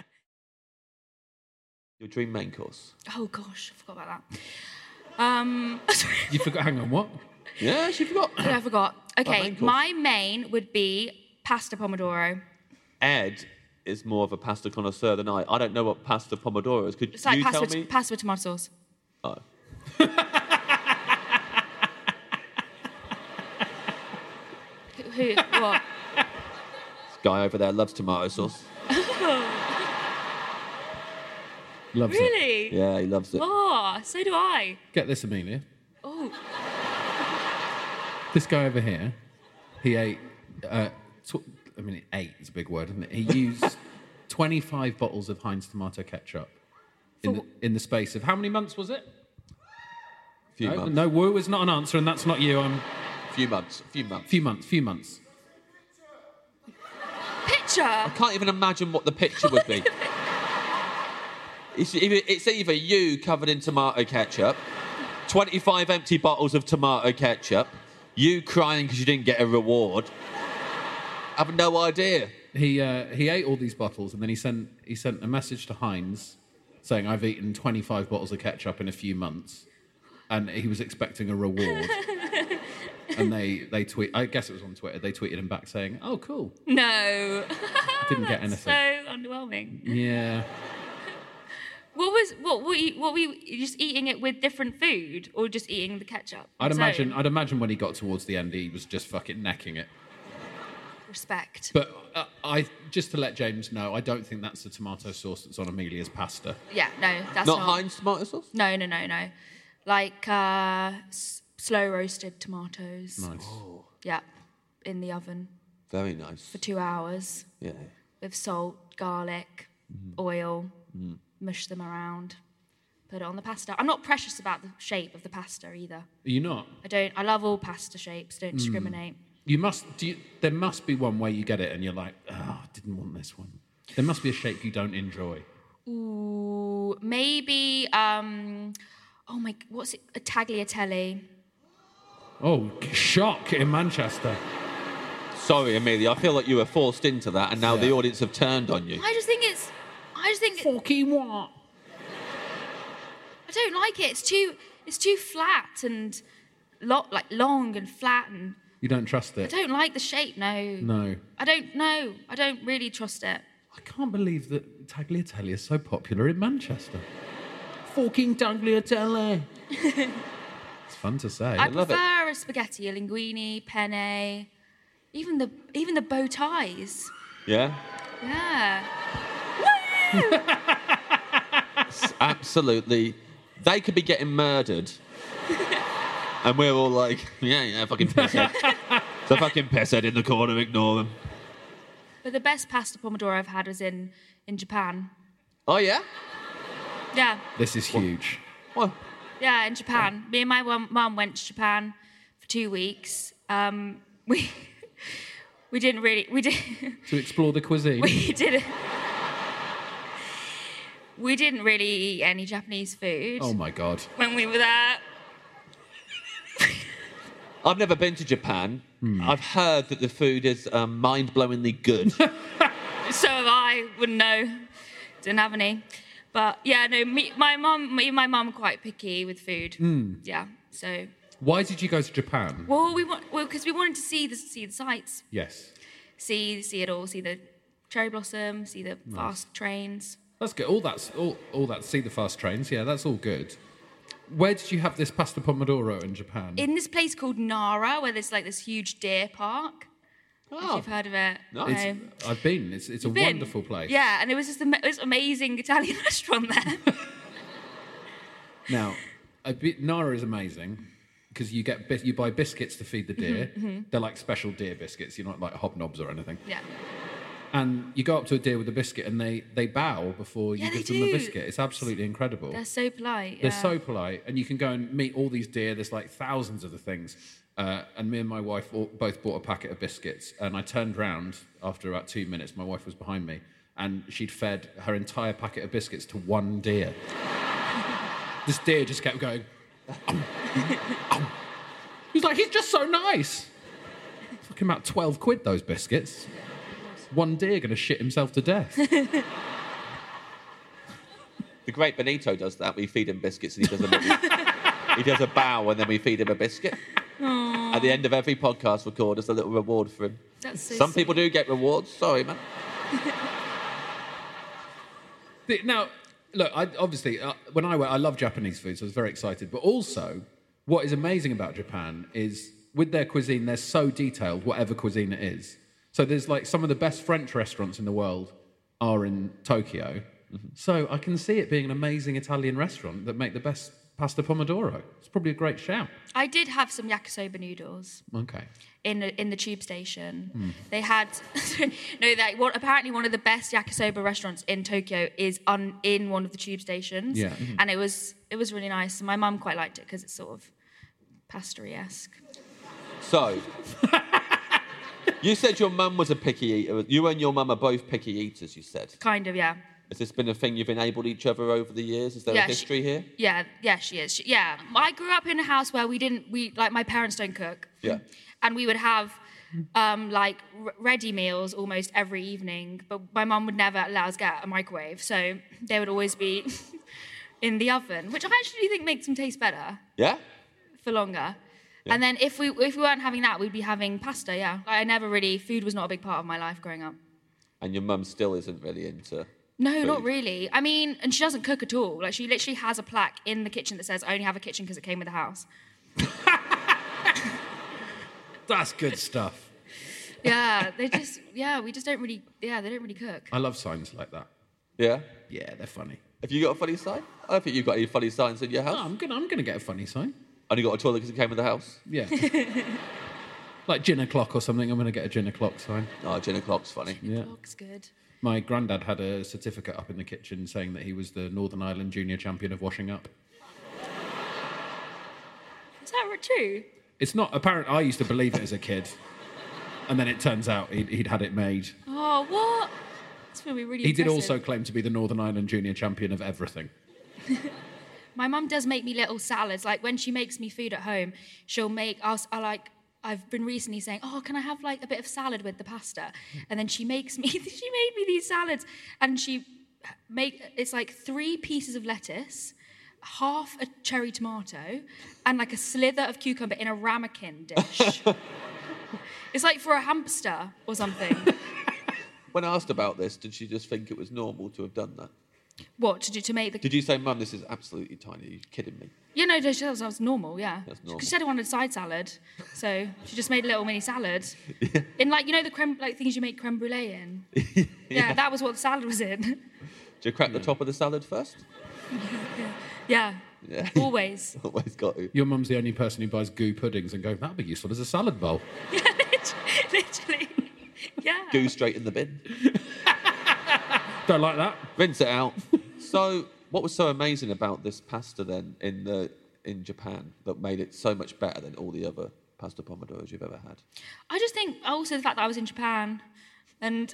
Your dream main course? Oh gosh, I forgot about that. Um, You forgot, hang on, what? Yeah, she forgot. yeah, I forgot. Okay, main course? my main would be pasta pomodoro. Ed is more of a pasta connoisseur than I. I don't know what pasta pomodoro is. Could It's like you pasta tell with, me? pasta with tomato sauce. Oh. Who? who what? This guy over there loves tomato sauce. Loves it. Really? Yeah, he loves it. Oh, so do I. Get this, Amelia. Oh, This guy over here, he ate, uh, tw- I mean, ate is a big word, isn't it? He used twenty-five bottles of Heinz tomato ketchup in the, in the space of, how many months was it? Few No, months. no, woo is not an answer, and that's not you. I'm Few months. Few months. few months, few months. picture. I can't even imagine what the picture would be. It's either, it's either you covered in tomato ketchup, twenty-five empty bottles of tomato ketchup, you crying because you didn't get a reward. I have no idea. He uh, he ate all these bottles, and then he sent he sent a message to Heinz saying, "I've eaten twenty-five bottles of ketchup in a few months," and he was expecting a reward. And they they tweet. I guess it was on Twitter. They tweeted him back saying, "Oh, cool." No. Didn't get That's anything. so underwhelming. Yeah. What was what were you, what were you just eating it with different food or just eating the ketchup? on I'd its imagine. own? I'd imagine when he got towards the end, he was just fucking necking it. Respect. But uh, I just to let James know, I don't think that's the tomato sauce that's on Amelia's pasta. Yeah, no, that's Not not. Heinz tomato sauce? No, no, no, no. Like uh, s- slow roasted tomatoes. Nice. Yeah, in the oven Very nice. for two hours Yeah. with salt, garlic, Mm-hmm. oil. Mush them around. Put it on the pasta. I'm not precious about the shape of the pasta either. Are you not? I don't. I love all pasta shapes. Don't discriminate. You must. Do you, there must be one where you get it and you're like, oh, I didn't want this one. There must be a shape you don't enjoy. Ooh. Ooh, maybe, um, oh my, what's it? A tagliatelle. Oh, shock in Manchester. Sorry, Amelia, I feel like you were forced into that and now Yeah. the audience have turned on you. I just think it's, I just think... Fucking what? I don't like it. It's too, it's too flat and, lo- like, long and flat and... You don't trust I it? don't like the shape, no. No. I don't know. I don't really trust it. I can't believe that tagliatelle is so popular in Manchester. Fucking tagliatelle. It's fun to say. I, love prefer a spaghetti, a linguine, penne, even the even the bow ties. Yeah? Yeah. It's absolutely. They could be getting murdered. And we're all like, yeah, yeah, fucking pisshead. It's a fucking pisshead in the corner, ignore them. But the best pasta pomodoro I've had was in, in Japan. Oh, yeah? Yeah. This is huge. Well, Yeah, in Japan. Me and my mum mum went to Japan for two weeks. Um, we we didn't really we did To explore the cuisine. we didn't we didn't really eat any Japanese food Oh my God. when we were there. I've never been to Japan. I've heard that the food is um, mind-blowingly good. So have I. Wouldn't know. Didn't have any. But yeah, no. Me, my mum, me and my mum, are quite picky with food. Yeah. So. Why did you go to Japan? Well, we want well because we wanted to see the see the sights, Yes. see see it all, see the cherry blossom, see the fast trains. That's good. All that's all, all that. See the fast trains. Yeah, that's all good. Where did you have this pasta pomodoro in Japan? In this place called Nara, where there's like this huge deer park. If Oh, you've heard of it. nice. No. It's, I've been. It's it's a You've been? wonderful place. Yeah, and it was just a, this amazing Italian restaurant there. Now, a bit, Nara is amazing because you get bis- you buy biscuits to feed the deer. They're like special deer biscuits. You're not like hobnobs or anything. Yeah. And you go up to a deer with a biscuit, and they they bow before you Yeah, give they them the do. biscuit. It's absolutely incredible. They're so polite. They're yeah. so polite, and you can go and meet all these deer. There's like thousands of the things. Uh, and me and my wife all, both bought a packet of biscuits. And I turned round after about two minutes. My wife was behind me, and she'd fed her entire packet of biscuits to one deer. This deer just kept going. Um, um. He was like, he's just so nice. Fucking about twelve quid, those biscuits. One deer going to shit himself to death. The great Benito does that. We feed him biscuits and he does a little, he does a bow and then we feed him a biscuit. Aww. At the end of every podcast record, as a little reward for him. That's so Some sweet. people do get rewards. Sorry, man. The- Now, look, I, obviously, uh, when I went, I love Japanese food, so I was very excited. But also, what is amazing about Japan is with their cuisine, they're so detailed, whatever cuisine it is. So there's like some of the best French restaurants in the world are in Tokyo. So I can see it being an amazing Italian restaurant that make the best pasta pomodoro. It's probably a great shout. I did have some yakisoba noodles Okay. in the, in the tube station. Hmm. They had no. That what apparently one of the best yakisoba restaurants in Tokyo is on in one of the tube stations. Yeah. Mhm. And it was it was really nice. My mum quite liked it because it's sort of pastry-esque. So, you said your mum was a picky eater. You and your mum are both picky eaters, you said. Kind of, yeah. Has this been a thing you've enabled each other over the years? Is there Yeah, a history she- here? Yeah, yeah, she is. She, yeah, I grew up in a house where we didn't. We like my parents don't cook. Yeah. And we would have um, like r- ready meals almost every evening, but my mum would never allow us to get a microwave, so they would always be in the oven, which I actually think makes them taste better Yeah? for longer. And then if we if we weren't having that, we'd be having pasta. Yeah, I never really food was not a big part of my life growing up. And your mum still isn't really into... No, food? not really. I mean, and she doesn't cook at all. Like she literally has a plaque in the kitchen that says, "I only have a kitchen because it came with the house." That's good stuff. Yeah, they just yeah, we just don't really yeah, they don't really cook. I love signs like that. Yeah? Yeah, they're funny. Have you got a funny sign? I don't think you've got any funny signs in your house. Oh, I'm gonna, I'm gonna get a funny sign. Only got a toilet because it came with the house? Yeah. Like gin o'clock or something. I'm going to get a gin o'clock sign. Oh, gin o'clock's funny. Yeah. Looks good. My granddad had a certificate up in the kitchen saying that he was the Northern Ireland junior champion of washing up. Is that true? It's not apparent. I used to believe it as a kid, and then it turns out he'd, he'd had it made. Oh, what? That's really, really He did impressive. also claim to be the Northern Ireland junior champion of everything. My mum does make me little salads. Like when she makes me food at home, she'll make us. I like. I've been recently saying, "Oh, can I have like a bit of salad with the pasta?" And then she makes me. She made me these salads, and she make. It's like three pieces of lettuce, half a cherry tomato, and like a slither of cucumber in a ramekin dish. It's like for a hamster or something. When asked about this, did she just think it was normal to have done that? What to do to make the? Did you say, Mum, this is absolutely tiny? Are you kidding me? Yeah, no, no, that was normal, yeah. That's normal. She said it wanted a side salad, so she just made a little mini salad. Yeah. In like, you know the creme, like things you make creme brulee in? yeah. yeah, that was what the salad was in. Do you crack the top of the salad first? yeah. Yeah. Always. Always got to. Your mum's the only person who buys goo puddings and goes, that'd be useful as a salad bowl. Yeah, literally. Yeah. Goo straight in the bin. Don't like that. Rinse it out. So, what was so amazing about this pasta then in the in Japan that made it so much better than all the other pasta pomodoros you've ever had? I just think also the fact that I was in Japan and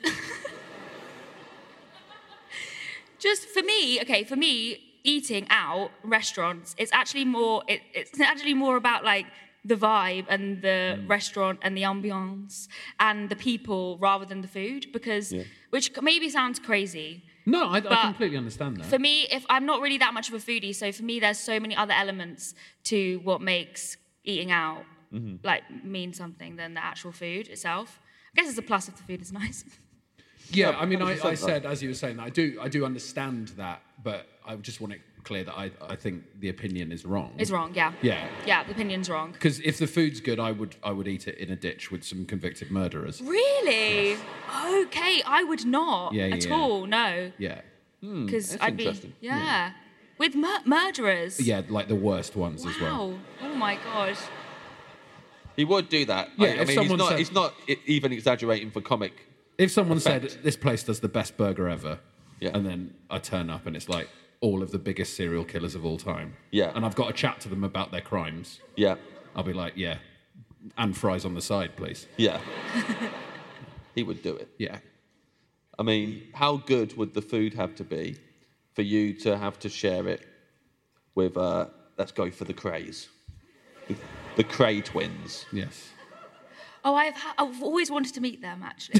just for me, okay, for me, eating out restaurants, it's actually more it, it's actually more about like the vibe and the mm. restaurant and the ambiance and the people rather than the food because yeah. which maybe sounds crazy. No, I, I completely understand that. For me, if I'm not really that much of a foodie, so for me there's so many other elements to what makes eating out mm-hmm. like mean something than the actual food itself. I guess it's a plus if the food is nice. Yeah, I mean, I, I said, as you were saying, that I do I do understand that, but I just want it clear that I, I think the opinion is wrong. It's wrong, yeah. Yeah. Yeah, the opinion's wrong. Because if the food's good, I would I would eat it in a ditch with some convicted murderers. Really? Yes. Okay, I would not yeah, yeah, at yeah. all, no. Yeah. Because hmm, I'd be, yeah. yeah. With mur- murderers? Yeah, like the worst ones wow. as well. Wow, oh my God. He would do that. Yeah, I, I mean, he's not, said, he's not even exaggerating for comic If someone effect. said, this place does the best burger ever, yeah. and then I turn up and it's like all of the biggest serial killers of all time, yeah. and I've got to chat to them about their crimes, yeah, I'll be like, yeah, and fries on the side, please. Yeah. He would do it. Yeah. I mean, how good would the food have to be for you to have to share it with, uh, let's go for the Krays. The, the Kray twins. Yes. Oh, I've ha- I've always wanted to meet them, actually.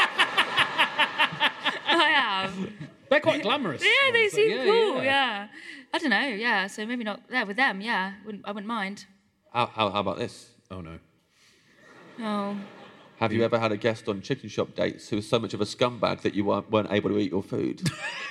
I have. They're quite glamorous. Yeah, they ones. seem yeah, cool, yeah. yeah. I don't know, yeah, so maybe not there with them, yeah. Wouldn't, I wouldn't mind. How, how, how about this? Oh, no. Oh. Have you ever had a guest on chicken shop dates who was so much of a scumbag that you weren't, weren't able to eat your food?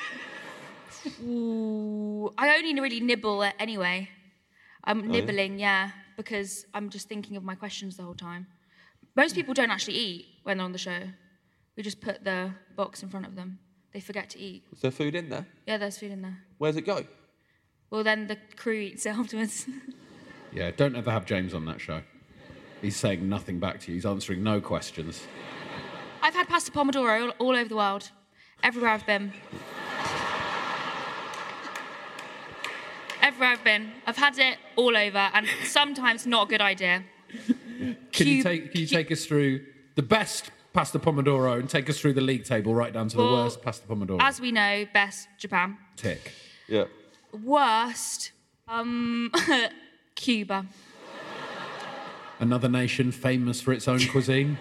Ooh, I only really nibble it anyway. I'm Oh, nibbling, yeah? yeah, because I'm just thinking of my questions the whole time. Most people don't actually eat when they're on the show. We just put the box in front of them. They forget to eat. Is there food in there? Yeah, there's food in there. Where's it go? Well, then the crew eats it afterwards. Yeah, don't ever have James on that show. He's saying nothing back to you. He's answering no questions. I've had pasta pomodoro all, all over the world. Everywhere I've been. Everywhere I've been. I've had it all over, and sometimes not a good idea. Can you Cube- take Can you take us through the best pasta pomodoro and take us through the league table right down to Well, the worst pasta pomodoro? As we know, best Japan. Tick. Yeah. Worst, um, Cuba. Another nation famous for its own cuisine.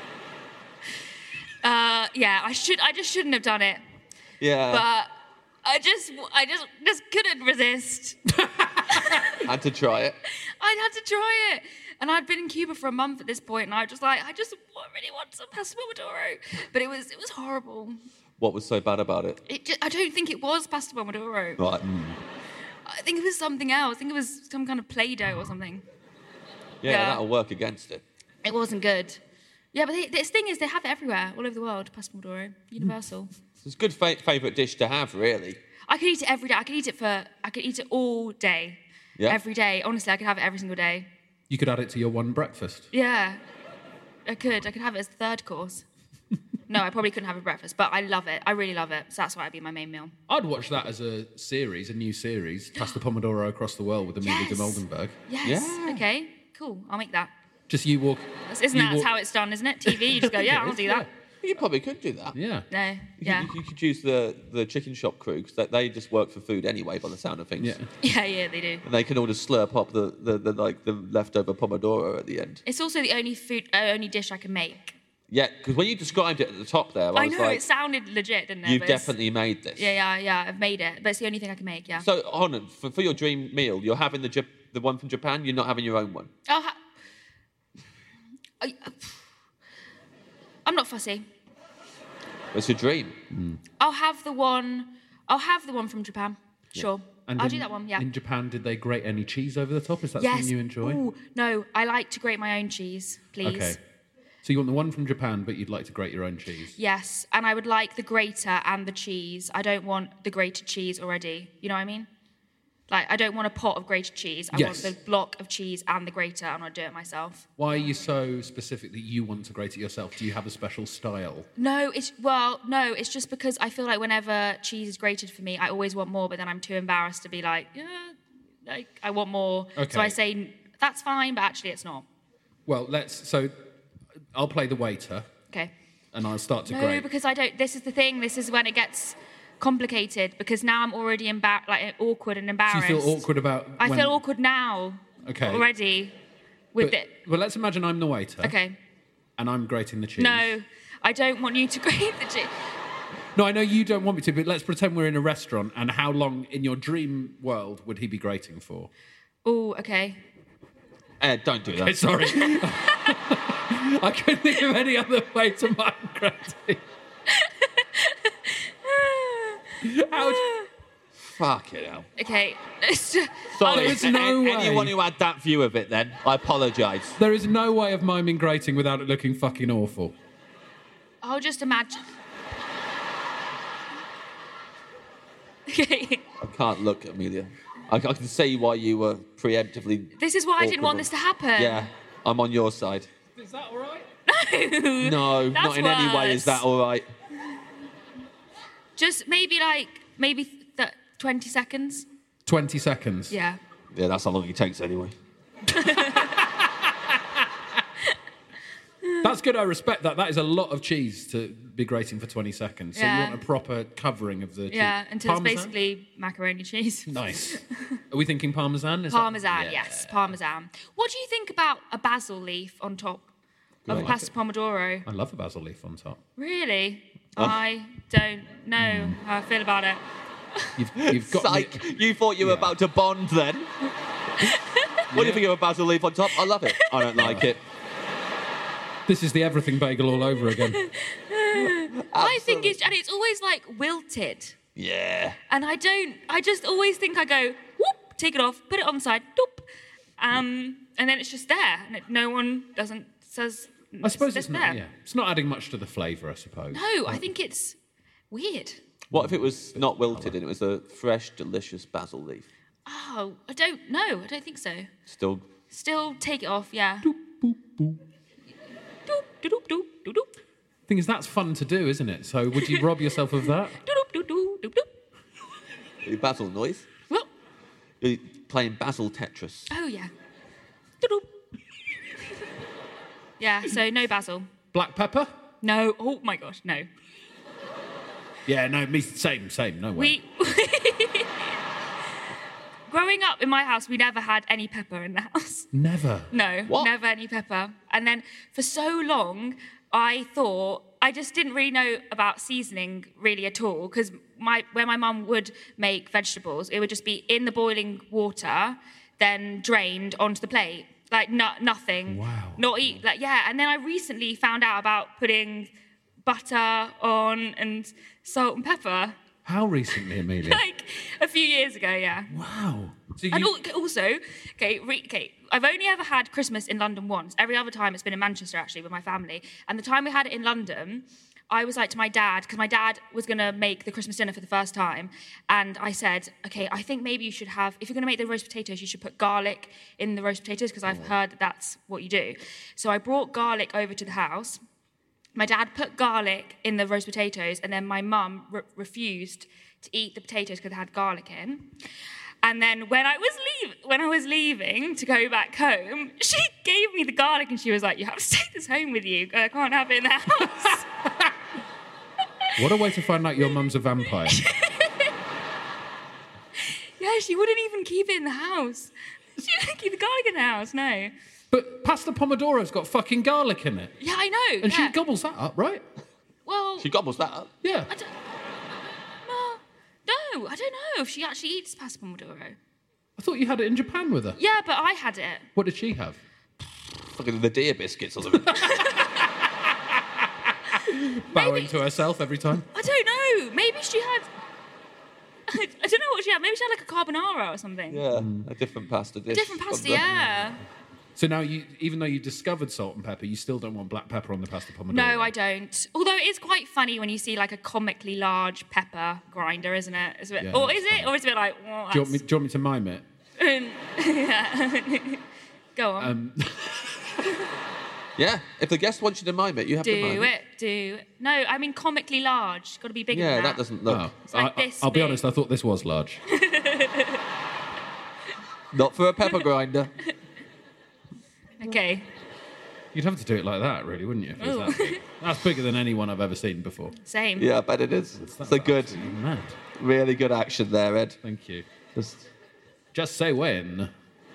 Uh, yeah, I should. I just shouldn't have done it. Yeah. But I just, I just, just couldn't resist. Had to try it. I'd had to try it, and I'd been in Cuba for a month at this point, and I was just like, I just really want some pasta pomodoro, but it was, it was horrible. What was so bad about it? It just, I don't think it was pasta pomodoro. Right. I think it was something else. I think it was some kind of Play-Doh or something. Yeah, Yeah. that'll work against it. It wasn't good. Yeah, but they, this thing is, they have it everywhere, all over the world. Pasta pomodoro, universal. It's a good fa- favourite dish to have, really. I could eat it every day. I could eat it for. I could eat it all day. Yeah. Every day. Honestly, I could have it every single day. You could add it to your one breakfast. Yeah, I could. I could have it as the third course. No, I probably couldn't have a breakfast, but I love it. I really love it. So that's why it'd be my main meal. I'd watch that as a series, a new series, Pasta Pomodoro Across the World with Amelia Yes. de Moldenberg. Yes. Yeah. Okay. Cool. I'll make that. Just you walk. Isn't you that walk- how it's done? Isn't it? T V. You just go, yeah, I'll do that. You probably could do that. Yeah. No, You, yeah. you, you could use the, the chicken shop crew, because they, they just work for food anyway, by the sound of things. Yeah. Yeah, yeah, they do. And they can all just slurp up the, the, the like the leftover pomodoro at the end. It's also the only food, uh, only dish I can make. Yeah, because when you described it at the top there, I, I was know, like, it sounded legit, didn't it? you've But it's- definitely made this. Yeah, yeah, yeah, I've made it. But it's the only thing I can make, yeah. So, hold on, for, for your dream meal, you're having the Jap- the one from Japan, you're not having your own one? I'll ha- I, I'm not fussy. It's a dream. I'll have the one, I'll have the one from Japan, sure. And I'll in, do that one, yeah. In Japan, did they grate any cheese over the top? Is that Yes. something you enjoy? Ooh, no, I like to grate my own cheese, please. Okay. So you want the one from Japan, but you'd like to grate your own cheese? Yes, and I would like the grater and the cheese. I don't want the grated cheese already. You know what I mean? Like, I don't want a pot of grated cheese. I Yes. want the block of cheese and the grater, and I'll do it myself. Why are you so specific that you want to grate it yourself? Do you have a special style? No, it's, well, no, it's just because I feel like whenever cheese is grated for me, I always want more, but then I'm too embarrassed to be like, yeah, like, I want more. Okay. So I say, that's fine, but actually it's not. Well, let's... So I'll play the waiter, Okay. and I'll start to No, grate. because I don't, this is the thing, this is when it gets complicated, because now I'm already embar- like awkward and So you embarrassed. feel awkward about... I when- feel awkward now. Okay. Already. With but, it. Well, let's imagine I'm the waiter. Okay. And I'm grating the cheese. No, I don't want you to grate the cheese. No, I know you don't want me to, but let's pretend we're in a restaurant, and how long in your dream world would he be grating for? Oh, okay. Ed, don't do that. Okay, sorry. I couldn't think of any other way to mind grating. How d- Fuck it hell. Okay. Sorry, There is a- no a- way. anyone who had that view of it then, I apologise. There is no way of miming grating without it looking fucking awful. I'll just imagine. Okay. I can't look, Amelia. I, I can see why you were preemptively... This is why I didn't want awkward. this to happen. Yeah, I'm on your side. Is that all right? No. No, That's not in any way is worse. that all right. Just maybe like, maybe th- twenty seconds. twenty seconds. Yeah. Yeah, that's how long it takes anyway. That's good, I respect that. That is a lot of cheese to be grating for twenty seconds. So Yeah. you want a proper covering of the cheese. Yeah, until Parmesan? it's basically macaroni cheese. Nice. Are we thinking parmesan? Is that- Parmesan, Yeah. yes, parmesan. What do you think about a basil leaf on top of I a like pasta it. pomodoro? I love a basil leaf on top. Really? Oh. I don't know how I feel about it. You've, you've got me- Psych, you thought you were about to bond then. What do you think of a basil leaf on top? I love it. I don't like it. This is the everything bagel all over again. I think it's, and it's always like wilted. Yeah. And I don't, I just always think I go, whoop, take it off, put it on the side, doop. Um, and then it's just there. And it, no one doesn't, says, I suppose it's just not, there. yeah. It's not adding much to the flavour, I suppose. No, I think it's weird. What if it was not wilted and it was a fresh, delicious basil leaf? Oh, I don't know. I don't think so. Still, Still take it off, yeah. Doop, doop, doop, doop, doop, doop. Thing is, that's fun to do, isn't it? So would you rob yourself of that? Doop, doop, doop, doop, doop. your basil noise. Well, You're playing basil Tetris. oh, yeah. Doop, doop. Yeah, so no basil. Black pepper? No, oh my gosh, no. Yeah, no, me same, same, no way. We... Growing up in my house, we never had any pepper in the house. Never. No, What? never any pepper. And then for so long, I thought, I just didn't really know about seasoning really at all, because my where my mum would make vegetables, it would just be in the boiling water, then drained onto the plate. Like, no, nothing. Wow. Not eat, like, yeah. And then I recently found out about putting butter on and salt and pepper. How recently, Amelia? Like, a few years ago, yeah. Wow. So And you, al- also, okay, re- okay, I've only ever had Christmas in London once. Every other time it's been in Manchester, actually, with my family. And the time we had it in London, I was like to my dad, because my dad was going to make the Christmas dinner for the first time. And I said, okay, I think maybe you should have, if you're going to make the roast potatoes, you should put garlic in the roast potatoes, because I've heard that that's what you do. So I brought garlic over to the house. My dad put garlic in the roast potatoes, and then my mum re- refused to eat the potatoes because they had garlic in. And then when I was leave- when I was leaving to go back home, she gave me the garlic, and she was like, "You have to take this home with you. I can't have it in the house." What a way to find out your mum's a vampire. Yeah, she wouldn't even keep it in the house. She wouldn't keep the garlic in the house, no. But pasta pomodoro's got fucking garlic in it. Yeah, I know. And yeah. she gobbles that up, right? Well... She gobbles that up? Yeah. I don't... No, no, I don't know if she actually eats pasta pomodoro. I thought you had it in Japan with her. Yeah, but I had it. What did she have? Fucking the deer biscuits or something. Bowing Maybe... to herself every time. I don't know. Maybe she had... I don't know what she had. Maybe she had like a carbonara or something. Yeah, mm. a different pasta dish. A different pasta, yeah. So now, you, even though you discovered salt and pepper, you still don't want black pepper on the pasta pomodoro? No, I don't. Although it is quite funny when you see like a comically large pepper grinder, isn't it? It's a bit, Yeah, or is funny. it? Or is it a bit like... Well, do, you want me, do you want me to mime it? yeah. Go on. Um, yeah, if the guest wants you to mime it, you have do to mime it. Do it. No, I mean comically large. It's got to be bigger Yeah, than that. that doesn't look... oh, It's like I, this I'll be big. honest, I thought this was large. Not for a pepper grinder. Okay. You'd have to do it like that, really, wouldn't you? If it was Ooh. that big. That's bigger than anyone I've ever seen before. Same. Yeah, I bet it is. It's, That's a good, absolutely mad. really good action there, Ed. Thank you. Just... Just say when.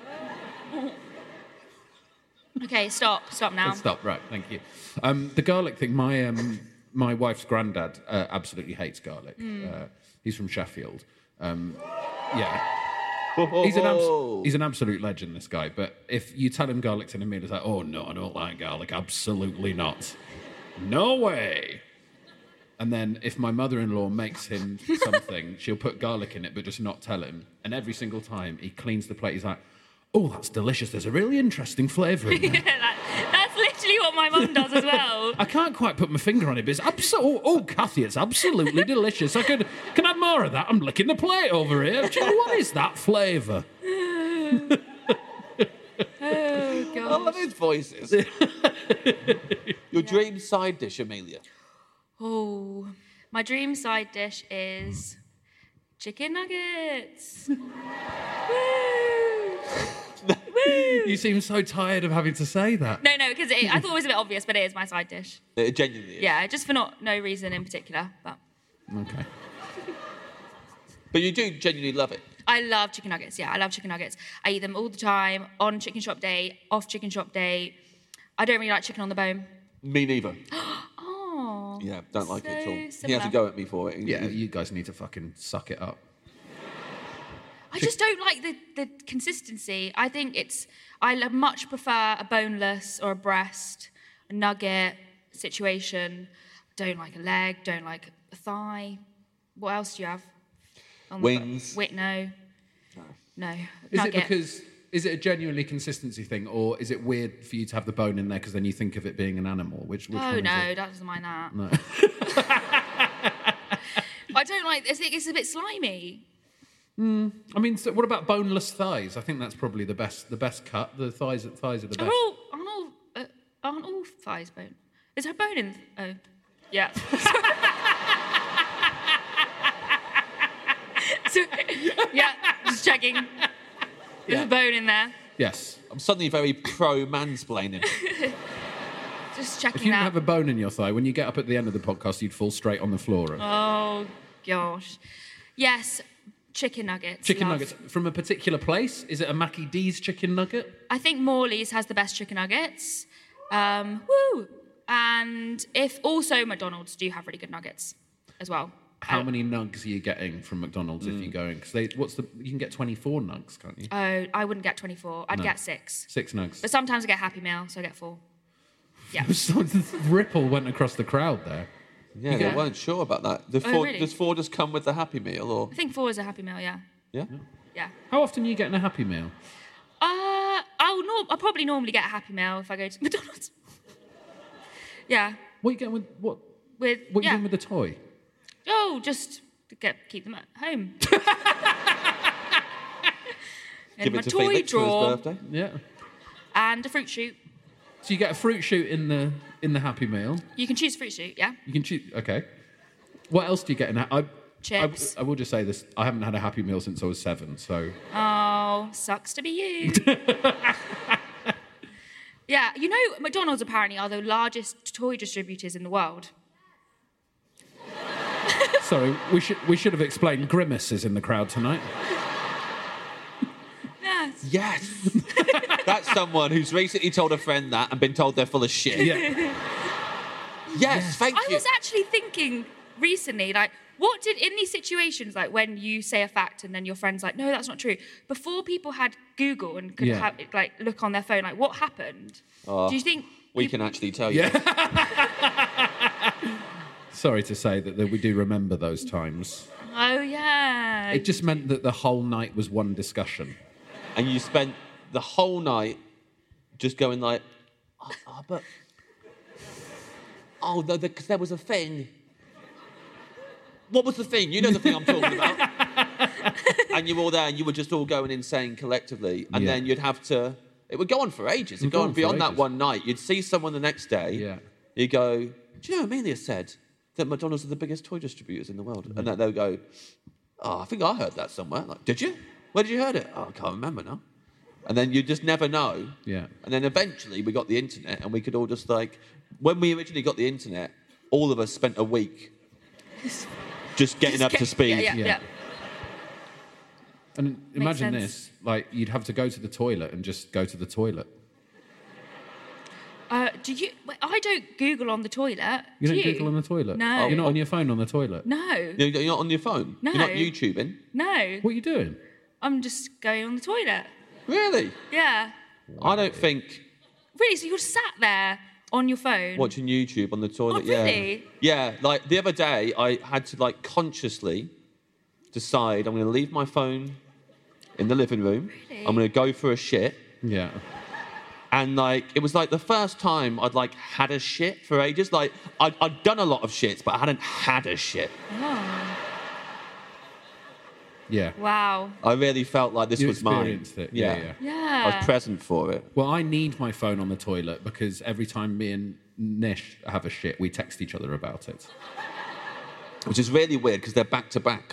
Okay, stop. Stop now. Stop, right, thank you. Um, the garlic thing, my um, my wife's granddad uh, absolutely hates garlic. Mm. Uh, he's from Sheffield. Um, yeah. He's an, abs- he's an absolute legend, this guy. But if you tell him garlic's in a meal, he's like, oh, no, I don't like garlic. Absolutely not. No way. And then if my mother-in-law makes him something, she'll put garlic in it, but just not tell him. And every single time he cleans the plate, he's like, oh, that's delicious. There's a really interesting flavour in there. Yeah, that, that's literally what my mum does as well. I can't quite put my finger on it, but it's absolutely... Oh, oh, Kathy, it's absolutely delicious. I could... Can I have more of that? I'm licking the plate over here. Do you know what is that flavour? Oh, I God. love his voices. Your dream side dish, Amelia? Oh, my dream side dish is chicken nuggets. Woo! Woo! You seem so tired of having to say that. No, no, because I thought it was a bit obvious, but it is my side dish. It genuinely is. Yeah, just for not no reason in particular, but Okay. But you do genuinely love it. I love chicken nuggets. Yeah, I love chicken nuggets. I eat them all the time, on chicken shop day, off chicken shop day. I don't really like chicken on the bone. Me neither. Oh. Yeah, don't like it at all. so He has to similar. go at me for it. Yeah, you guys need to fucking suck it up. I just don't like the, the consistency. I think it's... I l- much prefer a boneless or a breast, a nugget situation. Don't like a leg, don't like a thigh. What else do you have? On the- Wings. Wait, no. No. Is nugget. it because... Is it a genuinely consistency thing, or is it weird for you to have the bone in there because then you think of it being an animal? Which, which Oh, one is no, it? that doesn't mind that. No. I don't like... I think it's a bit slimy. I mean, so what about boneless thighs? I think that's probably the best. The best cut. The thighs, thighs are the Are best. all, aren't, all, uh, aren't all thighs bone? Is there a bone in... Oh, yeah. Sorry. Yeah, just checking. There's Yeah. a bone in there. Yes. I'm suddenly very pro-mansplaining. Just If checking you didn't that. have a bone in your thigh, when you get up at the end of the podcast, you'd fall straight on the floor. Oh, gosh. Yes, chicken nuggets. Chicken love. nuggets from a particular place. Is it a Mackie D's chicken nugget? I think Morley's has the best chicken nuggets. Um, woo! And if also McDonald's do have really good nuggets as well. How Oh. many nugs are you getting from McDonald's if you're going? Because they, what's the? You can get twenty-four nugs, can't you? Oh, I wouldn't get twenty-four. I'd No. get six. Six nugs. But sometimes I get Happy Meal, so I get four. Yeah. Ripple went across the crowd there. Yeah, they Yeah. weren't sure about that. Does Oh, Ford, really? does Ford just come with the Happy Meal, or I think four is a Happy Meal, yeah. yeah? Yeah. How often are you getting a Happy Meal? Uh, I'll, norm- I'll probably normally get a Happy Meal if I go to McDonald's. Yeah. What are you getting with what? With, What are you yeah. doing with the toy? Oh, just to get keep them at home. In Give my it to toy Felix drawer for his birthday. Yeah. and a fruit shoot. So you get a fruit shoot in the in the Happy Meal. You can choose fruit shoot, yeah? You can choose. Okay. What else do you get in that? I, Chips. I, I will just say this: I haven't had a Happy Meal since I was seven. So Oh, sucks to be you. Yeah, you know, McDonald's apparently are the largest toy distributors in the world. Sorry, we should we should have explained Grimace is in the crowd tonight. Yes. Yes. That's someone who's recently told a friend that and been told they're full of shit. Yeah. Yes, yes. Thank I you. was actually thinking recently, like, what did, in these situations, like when you say a fact and then your friend's like, no, that's not true, before people had Google and could Yeah. have, like, look on their phone, like, what happened? Oh, Do you think... we peop- can actually tell you. Sorry to say that, that we do remember those times. Oh, yeah. It just meant that the whole night was one discussion. And you spent the whole night just going like, oh, oh but... Oh, because the, the, there was a thing. What was the thing? You know the thing I'm talking about. And you were all there and you were just all going insane collectively. And Yeah. then you'd have to... It would go on for ages. It'd go on beyond that one night. You'd see someone the next day. Yeah. You go, do you know Amelia said that McDonald's are the biggest toy distributors in the world? Mm-hmm. And then they'll go, oh, I think I heard that somewhere. Like, did you? Where did you heard it? Oh, I can't remember now. And then you just never know. Yeah. And then eventually we got the internet and we could all just like... When we originally got the internet, all of us spent a week just getting Just up get- to speed. Yeah, yeah, Yeah. yeah. And imagine sense. this, like, you'd have to go to the toilet and just go to the toilet. Uh, do you... wait, I don't Google on the toilet. You do don't you? Google on the toilet? No. You're not on your phone on the toilet? No. You're you're not on your phone? No. You're not YouTubing? No. What are you doing? I'm just going on the toilet. Really? Yeah. I don't think... Really? So you're sat there on your phone? Watching YouTube on the toilet, Oh, yeah. really? Yeah, like the other day, I had to like consciously decide I'm going to leave my phone in the living room. Really? I'm going to go for a shit. Yeah. And like, it was like the first time I'd like had a shit for ages. Like, I'd, I'd done a lot of shits, but I hadn't had a shit. Oh. Yeah. Wow. I really felt like this You was mine. experienced it. Yeah, yeah. Yeah. I was present for it. Well, I need my phone on the toilet because every time me and Nish have a shit, we text each other about it. Which is really weird because they're back to back.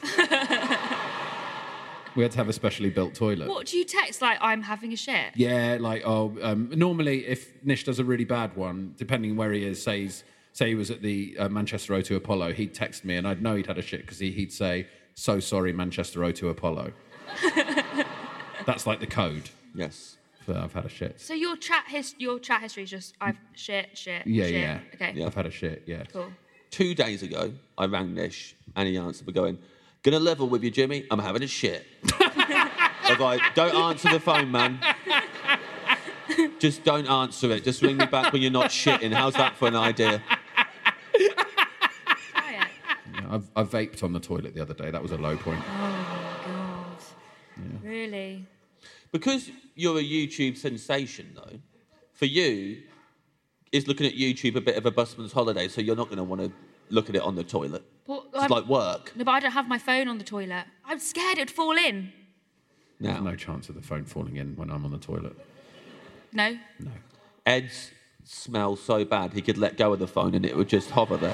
We had to have a specially built toilet. What do you text? Like, I'm having a shit? Yeah, like, oh, um, normally if Nish does a really bad one, depending where he is, say, he's, say he was at the uh, Manchester O two Apollo, he'd text me and I'd know he'd had a shit because he, he'd say, so sorry, Manchester O two Apollo. That's like the code. Yes. For I've had a shit. So your chat his your chat history is just I've shit, shit, Yeah, shit. yeah. Okay. Yeah. I've had a shit, yeah. Cool. Two days ago, I rang Nish and he answered by going, gonna level with you, Jimmy, I'm having a shit. I was like, don't answer the phone, man. Just don't answer it. Just ring me back when you're not shitting. How's that for an idea? Try it. Yeah, I've, I vaped on the toilet the other day. That was a low point. Oh my god. Really? Because you're a YouTube sensation, though, for you, is looking at YouTube a bit of a busman's holiday, so you're not going to want to look at it on the toilet. Well, It's I'm- like work. No, but I don't have my phone on the toilet. I'm scared it'd fall in. Now, There's no chance of the phone falling in when I'm on the toilet. No? No. Ed's smells so bad he could let go of the phone and it would just hover there.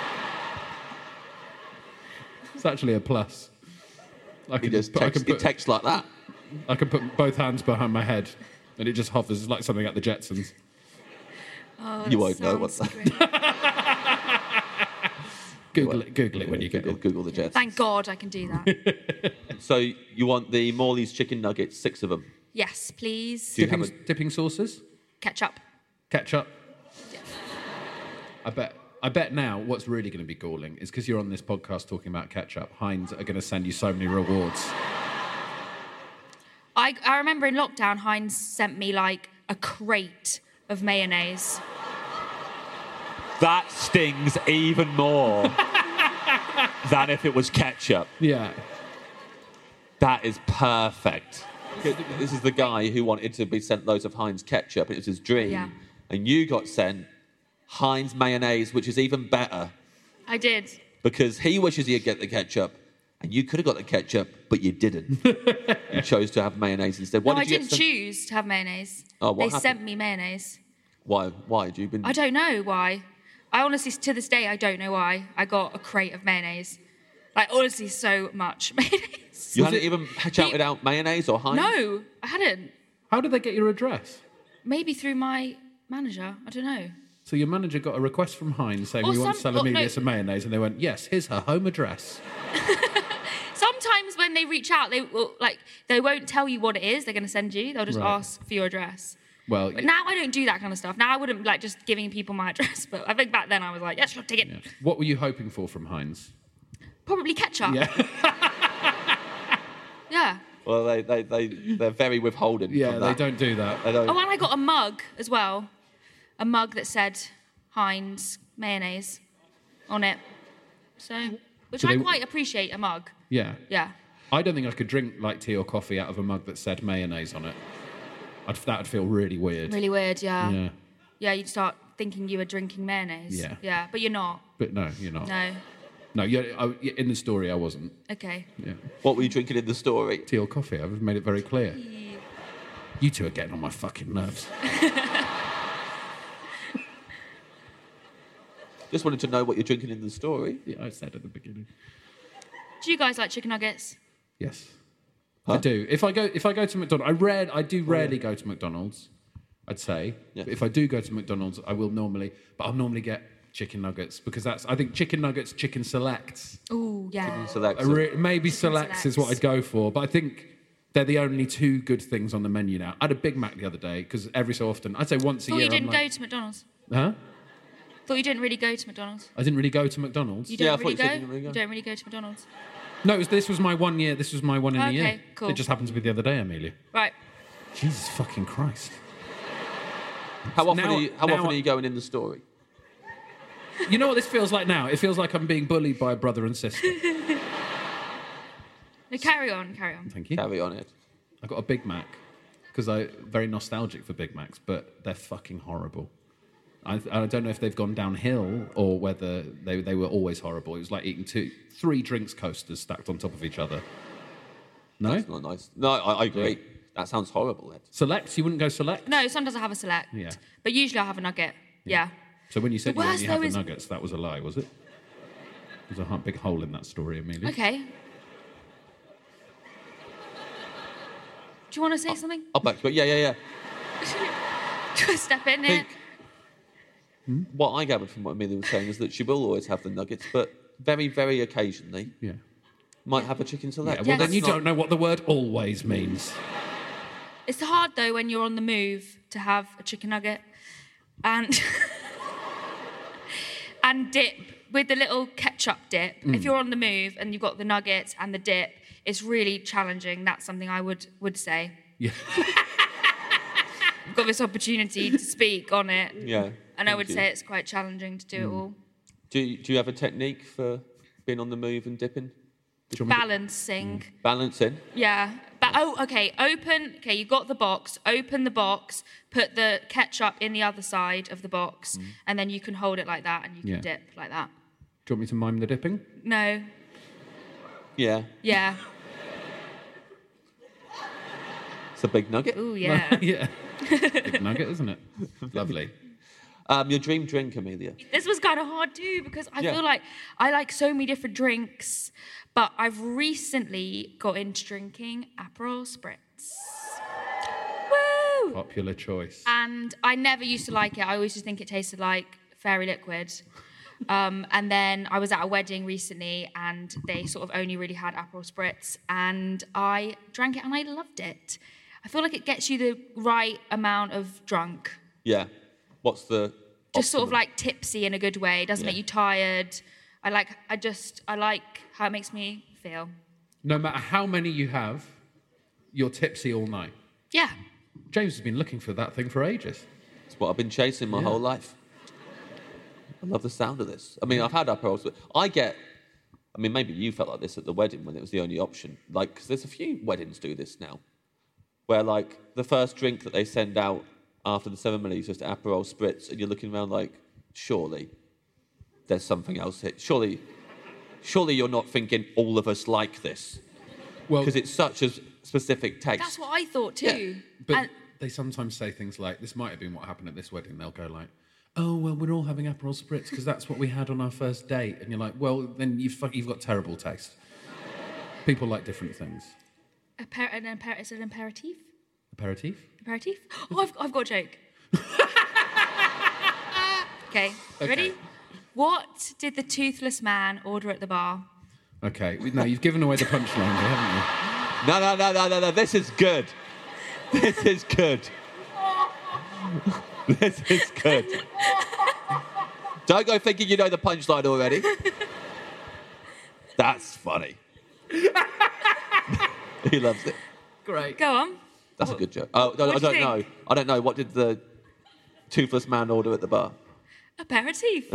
It's actually a plus. I He can just put, I texts, can he put, texts like that. I can put both hands behind my head and it just hovers. It's like something at the Jetsons. Oh, You that won't know what's sounds that. great. Google it, Google it when you get Google, it. Google the Jets. Thank God I can do that. So you want the Morley's chicken nuggets, six of them. Yes, please. Do you Dipping, have a- dipping sauces? Ketchup. Ketchup? I bet I bet now what's really going to be galling is because you're on this podcast talking about ketchup, Heinz are going to send you so many rewards. I, I remember in lockdown, Heinz sent me like a crate of mayonnaise. That stings even more than if it was ketchup. Yeah. That is perfect. This is the guy who wanted to be sent loads of Heinz ketchup. It was his dream. Yeah. And you got sent Heinz mayonnaise, which is even better I did. because he wishes he'd get the ketchup and you could have got the ketchup, but you didn't. You chose to have mayonnaise instead. Why no, I did you didn't get sent- choose to have mayonnaise. Oh, what they happened? sent me mayonnaise. Why? Why? Had you been... I don't know why. I honestly, to this day, I don't know why I got a crate of mayonnaise. Like, honestly, so much mayonnaise. You hadn't even shouted out mayonnaise or Heinz? No, I hadn't. How did they get your address? Maybe through my manager. I don't know. So your manager got a request from Heinz saying, Or we want to some- sell or Amelia no. some mayonnaise, and they went, yes, here's her home address. Sometimes when they reach out, they will like they won't tell you what it is they're going to send you. They'll just Right. ask for your address. Well, But now I don't do that kind of stuff. Now I wouldn't like just giving people my address. But I think back then I was like, yes, your ticket. yeah. What were you hoping for from Heinz? Probably ketchup. Yeah. Yeah. Well, they, they, they, they're very withholding. Yeah, from they that. don't do that. They don't. Oh, and I got a mug as well. A mug that said Heinz mayonnaise on it. So, which So I they- quite appreciate a mug. Yeah. Yeah. I don't think I could drink like tea or coffee out of a mug that said mayonnaise on it. I'd, that would feel really weird. Really weird, yeah. Yeah. Yeah, you'd start thinking you were drinking mayonnaise. Yeah. Yeah, but you're not. But no, you're not. No. No, you're, I, in the story, I wasn't. Okay. Yeah. What were you drinking in the story? Tea or coffee. I've made it very clear. You two are getting on my fucking nerves. Just wanted to know what you're drinking in the story. Yeah, I said at the beginning. Do you guys like chicken nuggets? Yes. I do. If I go, if I go to McDonald's, I rare, I Oh, do rarely go to McDonald's. I'd say. Yeah. But if I do go to McDonald's, I will normally, but I'll normally get chicken nuggets because that's. I think chicken nuggets, chicken selects. Oh, yeah. So that's I re- maybe Chicken selects is what selects. I'd go for, but I think they're the only two good things on the menu now. I had a Big Mac the other day because every so often, I'd say once a Thought year. you didn't I'm go like, to McDonald's. Huh? Thought you didn't really go to McDonald's. I didn't really go to McDonald's. You don't Yeah, I really thought you go? said you didn't really go. You don't really go to McDonald's. No, it was, this was my one year. This was my one in a Okay, year. cool. It just happened to be the other day, Amelia. Right. Jesus fucking Christ. How often, Now- are, you, how now often I- are you going in the story? You know what this feels like now? It feels like I'm being bullied by a brother and sister. No, carry on, carry on. Thank you. Carry on it. I got a Big Mac because I'm very nostalgic for Big Macs, but they're fucking horrible. I, I don't know if they've gone downhill or whether they, they were always horrible. It was like eating two, three drinks coasters stacked on top of each other. No? That's not nice. No, I, I agree. That sounds horrible, Ed. Select? You wouldn't go select? No, sometimes I have a select. Yeah. But usually I have a nugget. Yeah. So when you said The you worst, only have though, the is- nuggets, that was a lie, was it? There's a hu- big hole in that story, Amelia. Okay. Do you want to say something? I'll back you. Yeah, yeah, yeah. Do you want to step in I here? think what I gathered from what Amelia was saying is that she will always have the nuggets, but very, very occasionally Yeah. might have a chicken Yeah, select. well, Yes. then you That's not- don't know what the word always means. It's hard though when you're on the move to have a chicken nugget and and dip with the little ketchup dip. Mm. If you're on the move and you've got the nuggets and the dip, it's really challenging. That's something I would would say. Yeah. I've got this opportunity to speak on it, Yeah. and I thank would you. say it's quite challenging to do it all. Do you, do you have a technique for being on the move and dipping? Balancing. Balancing. Yeah. But oh, okay. Open. Okay, you got the box. Open the box. Put the ketchup in the other side of the box, and then you can hold it like that, and you can Yeah. dip like that. Do you want me to mime the dipping? No. Yeah. Yeah. It's a big nugget. Ooh, yeah. Yeah. Big nugget, isn't it? Lovely. Um, your dream drink, Amelia. This was kind of hard too because I Yeah. feel like I like so many different drinks, but I've recently got into drinking Aperol Spritz. Woo! Popular choice. And I never used to like it. I always just think it tasted like fairy liquid. Um, and then I was at a wedding recently and they sort of only really had Aperol Spritz and I drank it and I loved it. I feel like it gets you the right amount of drunk. Yeah. What's the... Just sort of optimum? like tipsy in a good way. It doesn't Yeah. make you tired. I like, I just, I like how it makes me feel. No matter how many you have, you're tipsy all night. Yeah. James has been looking for that thing for ages. It's what I've been chasing my Yeah. whole life. I love the sound of this. I mean, I've had Aperol, but I get... I mean, maybe you felt like this at the wedding when it was the only option. Like, because there's a few weddings do this now, where, like, the first drink that they send out after the ceremony is just Aperol Spritz, and you're looking around like, surely there's something else here. Surely, surely you're not thinking all of us like this. Well, Because it's such a specific taste. That's what I thought too. but And- they sometimes say things like, this might have been what happened at this wedding. They'll go like, oh, well, we're all having Aperol Spritz because that's what we had on our first date. And you're like, well, then you've, fuck, you've got terrible taste. People like different things. Apper- an imper- is it an aperitif? Aperitif? Aperitif? Oh, I've, I've got a joke. Okay, Okay. ready? What did the toothless man order at the bar? Okay. No, you've given away the punchline, haven't No, no, no, no, no, no. This is good. This is good. This is good. Don't go thinking you know the punchline already. That's funny. He loves it. you? Great. Go on. That's a good joke. Oh, no, I what do don't you know. think? I don't know. What did the toothless man order at the bar? A pair of teeth.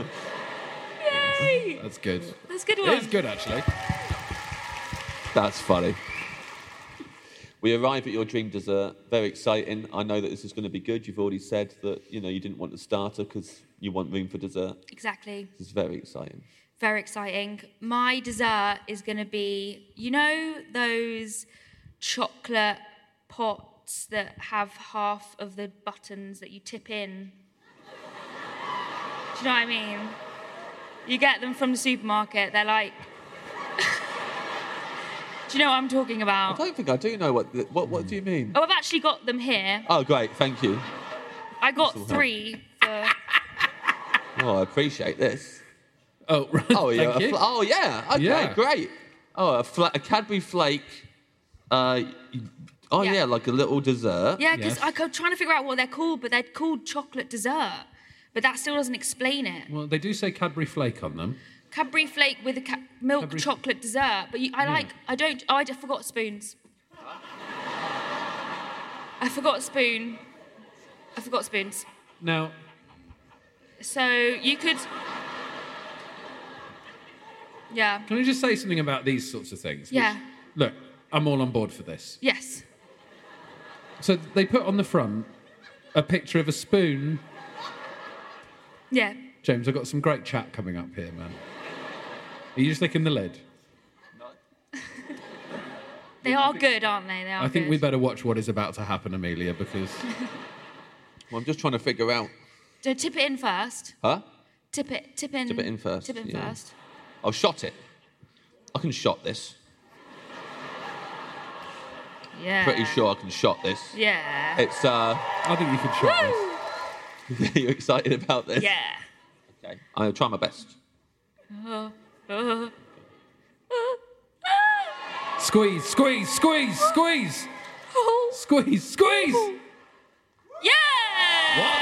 Yay! That's good. That's a good one. It is good, actually. That's funny. We arrive at your dream dessert. Very exciting. I know that this is going to be good. You've already said that you know you didn't want the starter because you want room for dessert. Exactly. This is very exciting. Very exciting. My dessert is going to be, you know, those chocolate pots that have half of the buttons that you tip in. Do you know what I mean? You get them from the supermarket. They're like. Do you know what I'm talking I about? don't think I do know what. The, what What do you mean? Oh, I've actually got them here. Oh, great. Thank you. I got This'll help. three for. Oh, I appreciate this. Oh, right. Oh, yeah. Thank a you. fl- oh, yeah. Okay, Yeah. great. Oh, a, fla- a Cadbury flake. Uh, oh, yeah. Yeah. like a little dessert. Yeah, because Yes. I'm trying to figure out what they're called, but they're called chocolate dessert. But that still doesn't explain it. Well, they do say Cadbury Flake on them. Cadbury flake with a ca- milk Cadbury- chocolate dessert. But you, I Yeah. like, I don't, oh, I just forgot spoons. I forgot a spoon. I forgot spoons. Now, So you could. Yeah. can I just say something about these sorts of things? Yeah. Look, I'm all on board for this. Yes. So they put on the front a picture of a spoon. Yeah. James, I've got some great chat coming up here, man. Are you just licking the lid? They are good, aren't they? They are I think good. we better watch what is about to happen, Amelia, because Well, I'm just trying to figure out. So tip it in first. Huh? Tip it, tip in. Tip it in first, Tip in yeah. first. I'll shot it. I can shot this. Yeah. Pretty sure I can shot this. Yeah. It's, uh... I think you could shot this. Are you excited about this? Yeah. Okay. I'll try my best. Uh, uh, Squeeze, squeeze, squeeze, squeeze, oh. squeeze, squeeze. Yeah. What?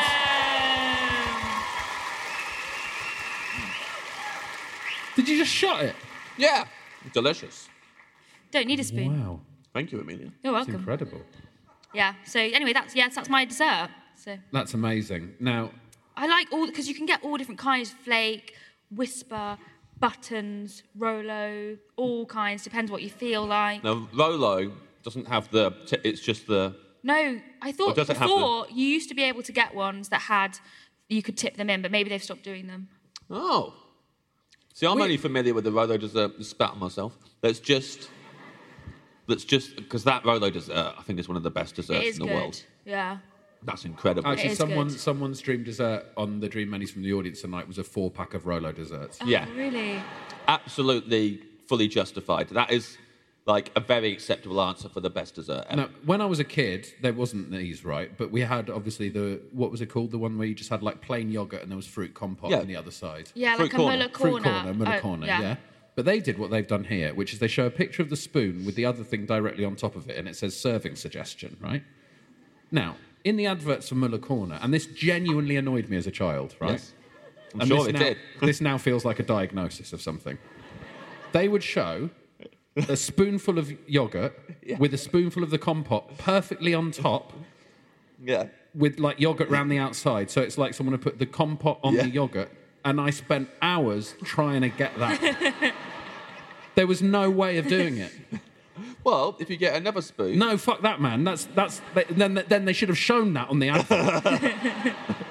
Did you just shot it? Yeah. Delicious. Don't need a spoon. Wow, Thank you, Amelia. You're that's welcome. incredible. Yeah. So anyway, that's yes, that's my dessert. So That's amazing. Now, I like all because you can get all different kinds: flake, whisper, buttons, Rolo, all kinds. Depends what you feel like. Now, Rolo doesn't have the... T- it's just the... No, I thought does it have before you used to be able to get ones that had you could tip them in, but maybe they've stopped doing them. Oh. See, I'm Wait. only familiar with the Rolo dessert. Spat on myself. That's just... That's just... Because that Rolo dessert, I think, is one of the best desserts It is in the good. world. Yeah. That's incredible. actually, is someone good. someone's dream dessert on the dream menus from the audience tonight was a four pack of Rolo desserts. Yeah. Oh, really? Absolutely fully justified. That is, like, a very acceptable answer for the best dessert ever. Now, when I was a kid, there wasn't these, right? But we had obviously the what was it called? The one where you just had like plain yogurt and there was fruit compote Yeah. on the other side. Yeah, Fruit like a corner. Muller Fruit corner. corner, Muller Oh, corner, yeah. But they did what they've done here, which is they show a picture of the spoon with the other thing directly on top of it, and it says serving suggestion, right? Now, in the adverts for Muller Corner, and this genuinely annoyed me as a child, right? Yes. I'm And sure this it now, did. This now feels like a diagnosis of something. They would show a spoonful of yogurt with a spoonful of the compote perfectly on top Yeah. with like yogurt around the outside. So it's like someone had put the compote on Yeah. the yogurt, and I spent hours trying to get that. There was no way of doing it. Well, if you get another spoon... No, fuck that, man. That's that's then then they should have shown that on the advert.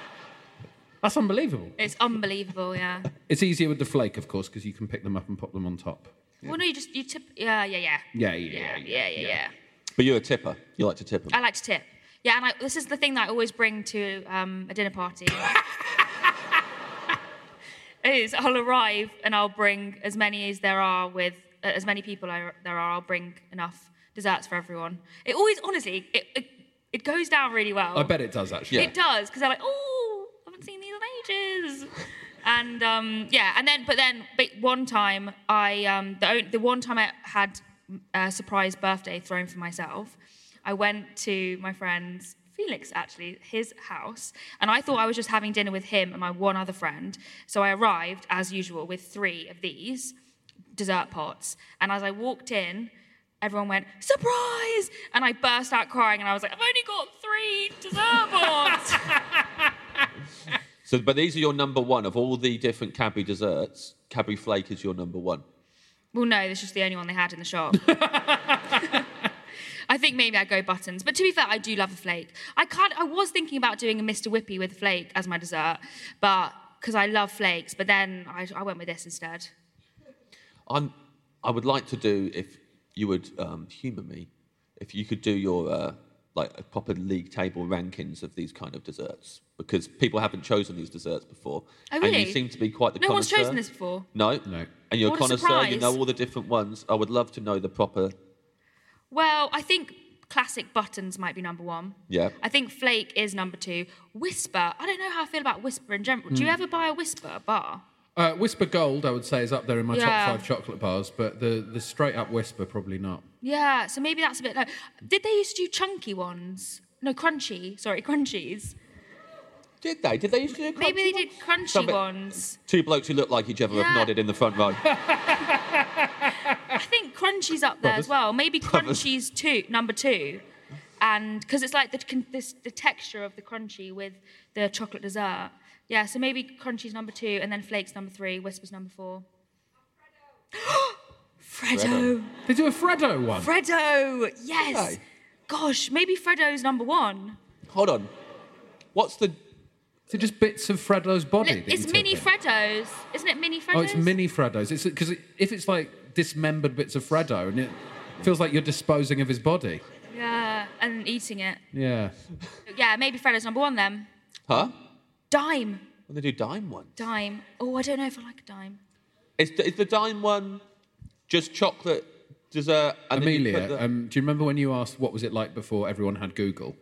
That's unbelievable. It's unbelievable, yeah. It's easier with the flake, of course, because you can pick them up and pop them on top. Well, no, you just you tip. Yeah, yeah, yeah. Yeah, yeah, Yeah, yeah, yeah, yeah, yeah. But you're a tipper. You like to tip them. I like to tip. Yeah, and I, this is the thing that I always bring to um, a dinner party. Is I'll arrive and I'll bring as many as there are with uh, as many people I, there are. I'll bring enough desserts for everyone. It always, honestly, it it, it goes down really well. I bet it does, actually. Yeah. It does because they're like, oh, I haven't seen these in ages, And um, yeah, and then but then but one time I um, the on- the one time I had a surprise birthday thrown for myself, I went to my friend's Felix actually his house, and I thought I was just having dinner with him and my one other friend. So I arrived as usual with three of these dessert pots, and as I walked in, everyone went, surprise! And I burst out crying, and I was like, I've only got three dessert pots. So, but these are your number one of all the different Cadbury desserts. Cadbury Flake is your number one. Well, no, this is just the only one they had in the shop. I think maybe I'd go buttons. But to be fair, I do love a flake. I can't. I was thinking about doing a Mister Whippy with flake as my dessert, but because I love flakes. But then I, I went with this instead. I'm, I would like to do, if you would um, humour me, if you could do your uh, like a proper league table rankings of these kind of desserts, because people haven't chosen these desserts before. Oh, really? And you seem to be quite the No one's connoisseur. chosen this before. No? No. And you're a What a connoisseur, you surprise. know all the different ones. I would love to know the proper... Well, I think classic buttons might be number one. Yeah. I think flake is number two. Whisper. I don't know how I feel about Whisper in general. Do you Mm. ever buy a Whisper bar? Uh, Whisper Gold, I would say, is up there in my Yeah. top five chocolate bars, but the, the straight-up Whisper, probably not. Yeah, so maybe that's a bit low. Did they used to do chunky ones? No, crunchy. Sorry, crunchies. Did they? Did they used to do Maybe they crunchy did crunchy Some bit- ones. Two blokes who look like each other Yeah. have nodded in the front row. I think crunchy's up there as well. Maybe Brothers. crunchy's two, number two. And because it's like the, con- this, the texture of the crunchy with the chocolate dessert. Yeah, so maybe crunchy's number two, and then flakes number three, Whisper's number four. Freddo. They do a Freddo one. Freddo, yes. Okay. Gosh, maybe Freddo's number one. Hold on. What's the... Is it just bits of Freddo's body? that It's you mini take in? Freddo's. Isn't it mini Freddo's? Oh, it's mini Freddos. It's because it, if it's like dismembered bits of Freddo, and it feels like you're disposing of his body. Yeah, and eating it. Yeah. Yeah, maybe Freddo's number one then. Huh? Dime. When they do dime one. Dime. Oh, I don't know if I like a dime. Is the, is the dime one just chocolate dessert? And then you Amelia, put the- um, do you remember when you asked what was it like before everyone had Google?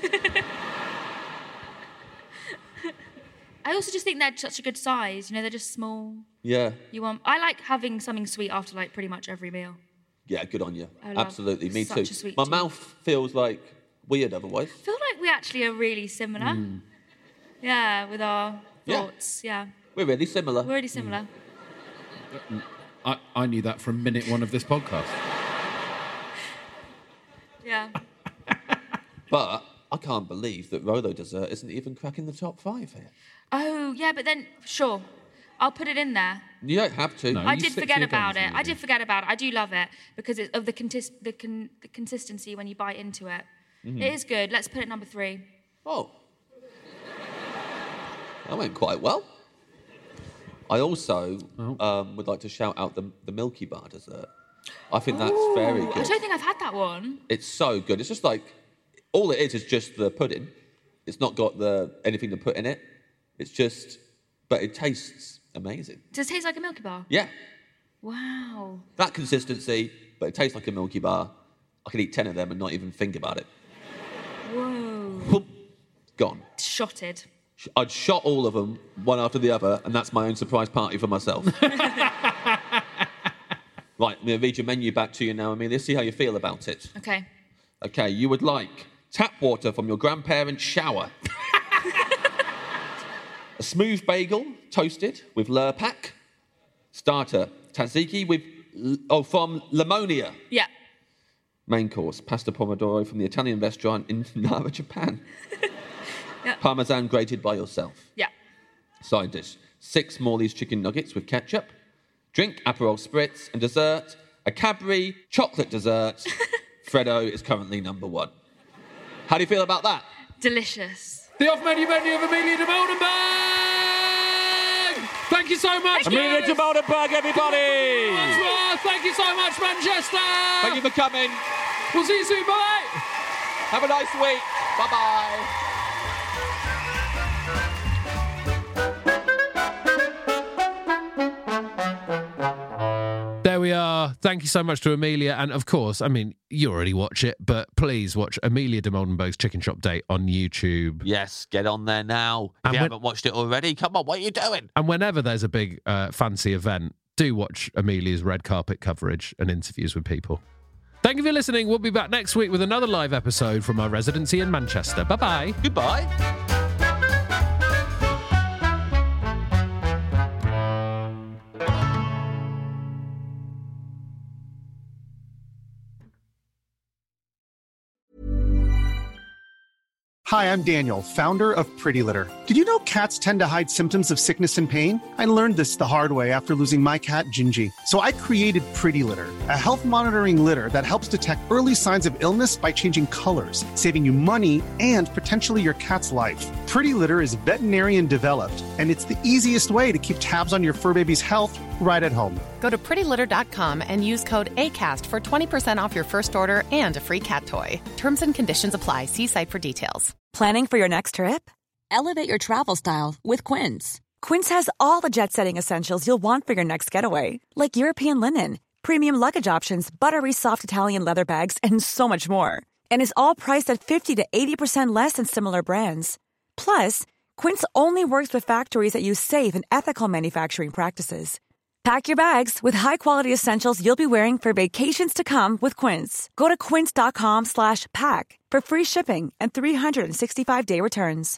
I also just think they're such a good size. You know, they're just small. Yeah. You want. I like having something sweet after like pretty much every meal. Yeah, good on you. I love Absolutely, me such too. a sweet My tooth. mouth feels like weird otherwise. I feel like we actually are really similar. Mm. Yeah, with our Yeah. thoughts. Yeah, We're really similar. we're really similar. I, I knew that from minute one of this podcast. Yeah. But I can't believe that Rolo dessert isn't even cracking the top five here. Oh, yeah, but then sure, I'll put it in there. You don't have to. No. I you did stick to forget your about guns, it. I Amelia. did forget about it. I do love it because it's of the contis- the, con- the consistency when you bite into it. Mm-hmm. It is good. Let's put it number three. Oh. That went quite well. I also Oh. um, would like to shout out the, the Milky Bar dessert. I think that's very I good. don't think I've had that one. It's so good. It's just like, all it is is just the pudding. It's not got the anything to put in it. It's just, but it tastes amazing. Does it taste like a Milky Bar? Yeah, Wow. that consistency, but it tastes like a Milky Bar. I could eat ten of them and not even think about it. Whoa. Boom, gone. Shotted. Sh- I'd shot all of them, one after the other, and that's my own surprise party for myself. Right, I'm going to read your menu back to you now, Amelia. See how you feel about it. Okay. Okay, you would like tap water from your grandparents' shower. A smooth bagel, toasted, with Lurpak. Starter, tzatziki with, l- oh, from Limonia. Yeah. Main course, pasta pomodoro from the Italian restaurant in Nara, Japan. Yeah. Parmesan grated by yourself. Yeah. Side dish, six Morley's chicken nuggets with ketchup. Drink, Aperol Spritz. And dessert, a Cadbury chocolate dessert. Freddo is currently number one. How do you feel about that? Delicious. The off-menu menu of Amelia de Moldenberg! Thank you so much, Amelia guys. de Moldenberg, everybody! Bonsoir. Thank you so much, Manchester! Thank you for coming. We'll see you soon, bye! Have a nice week. Bye-bye. There we are. Thank you so much to Amelia. And of course, I mean, you already watch it, but please watch Amelia de Moldenbo's Chicken Shop Date on YouTube. Yes, get on there now. If And you when- haven't watched it already, come on, what are you doing? And whenever there's a big uh, fancy event, do watch Amelia's red carpet coverage and interviews with people. Thank you for listening. We'll be back next week with another live episode from our residency in Manchester. Bye-bye. Goodbye. Hi, I'm Daniel, founder of Pretty Litter. Did you know cats tend to hide symptoms of sickness and pain? I learned this the hard way after losing my cat, Gingy. So I created Pretty Litter, a health monitoring litter that helps detect early signs of illness by changing colors, saving you money and potentially your cat's life. Pretty Litter is veterinarian developed, and it's the easiest way to keep tabs on your fur baby's health right at home. Go to pretty litter dot com and use code ACAST for twenty percent off your first order and a free cat toy. Terms and conditions apply. See site for details. Planning for your next trip? Elevate your travel style with Quince. Quince has all the jet-setting essentials you'll want for your next getaway, like European linen, premium luggage options, buttery soft Italian leather bags, and so much more. And is all priced at fifty to eighty percent less than similar brands. Plus, Quince only works with factories that use safe and ethical manufacturing practices. Pack your bags with high-quality essentials you'll be wearing for vacations to come with Quince. Go to quince dot com slash pack for free shipping and three sixty-five day returns.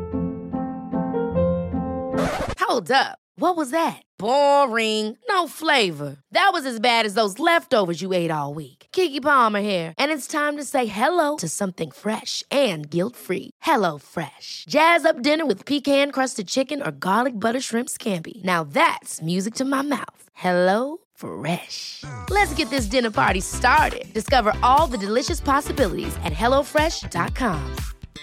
Hold up. What was that? Boring. No flavor. That was as bad as those leftovers you ate all week. Keke Palmer here, and it's time to say hello to something fresh and guilt-free. Hello Fresh. Jazz up dinner with pecan-crusted chicken or garlic butter shrimp scampi. Now that's music to my mouth. Hello Fresh. Let's get this dinner party started. Discover all the delicious possibilities at hello fresh dot com.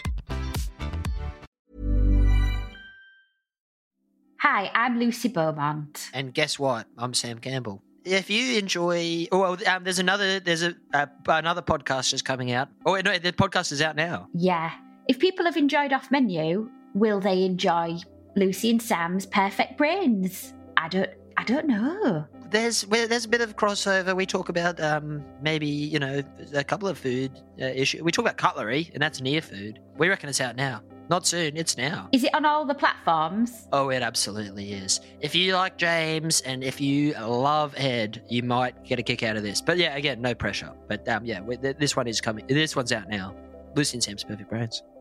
Hi, I'm Lucy Beaumont. And guess what? I'm Sam Campbell. If you enjoy, oh, well, um, there's another, there's a uh, another podcast just coming out. Oh, no, the podcast is out now. Yeah. If people have enjoyed Off Menu, will they enjoy Lucy and Sam's Perfect Brains? I don't, I don't know. There's well, there's a bit of crossover. We talk about um, maybe, you know, a couple of food uh, issues. We talk about cutlery, and that's near food. We reckon it's out now. Not soon, it's now. Is it on all the platforms? Oh, it absolutely is. If you like James and if you love Ed, you might get a kick out of this. But yeah, again, no pressure. But um, yeah, this one is coming. This one's out now. Lucy and Sam's Perfect Brains.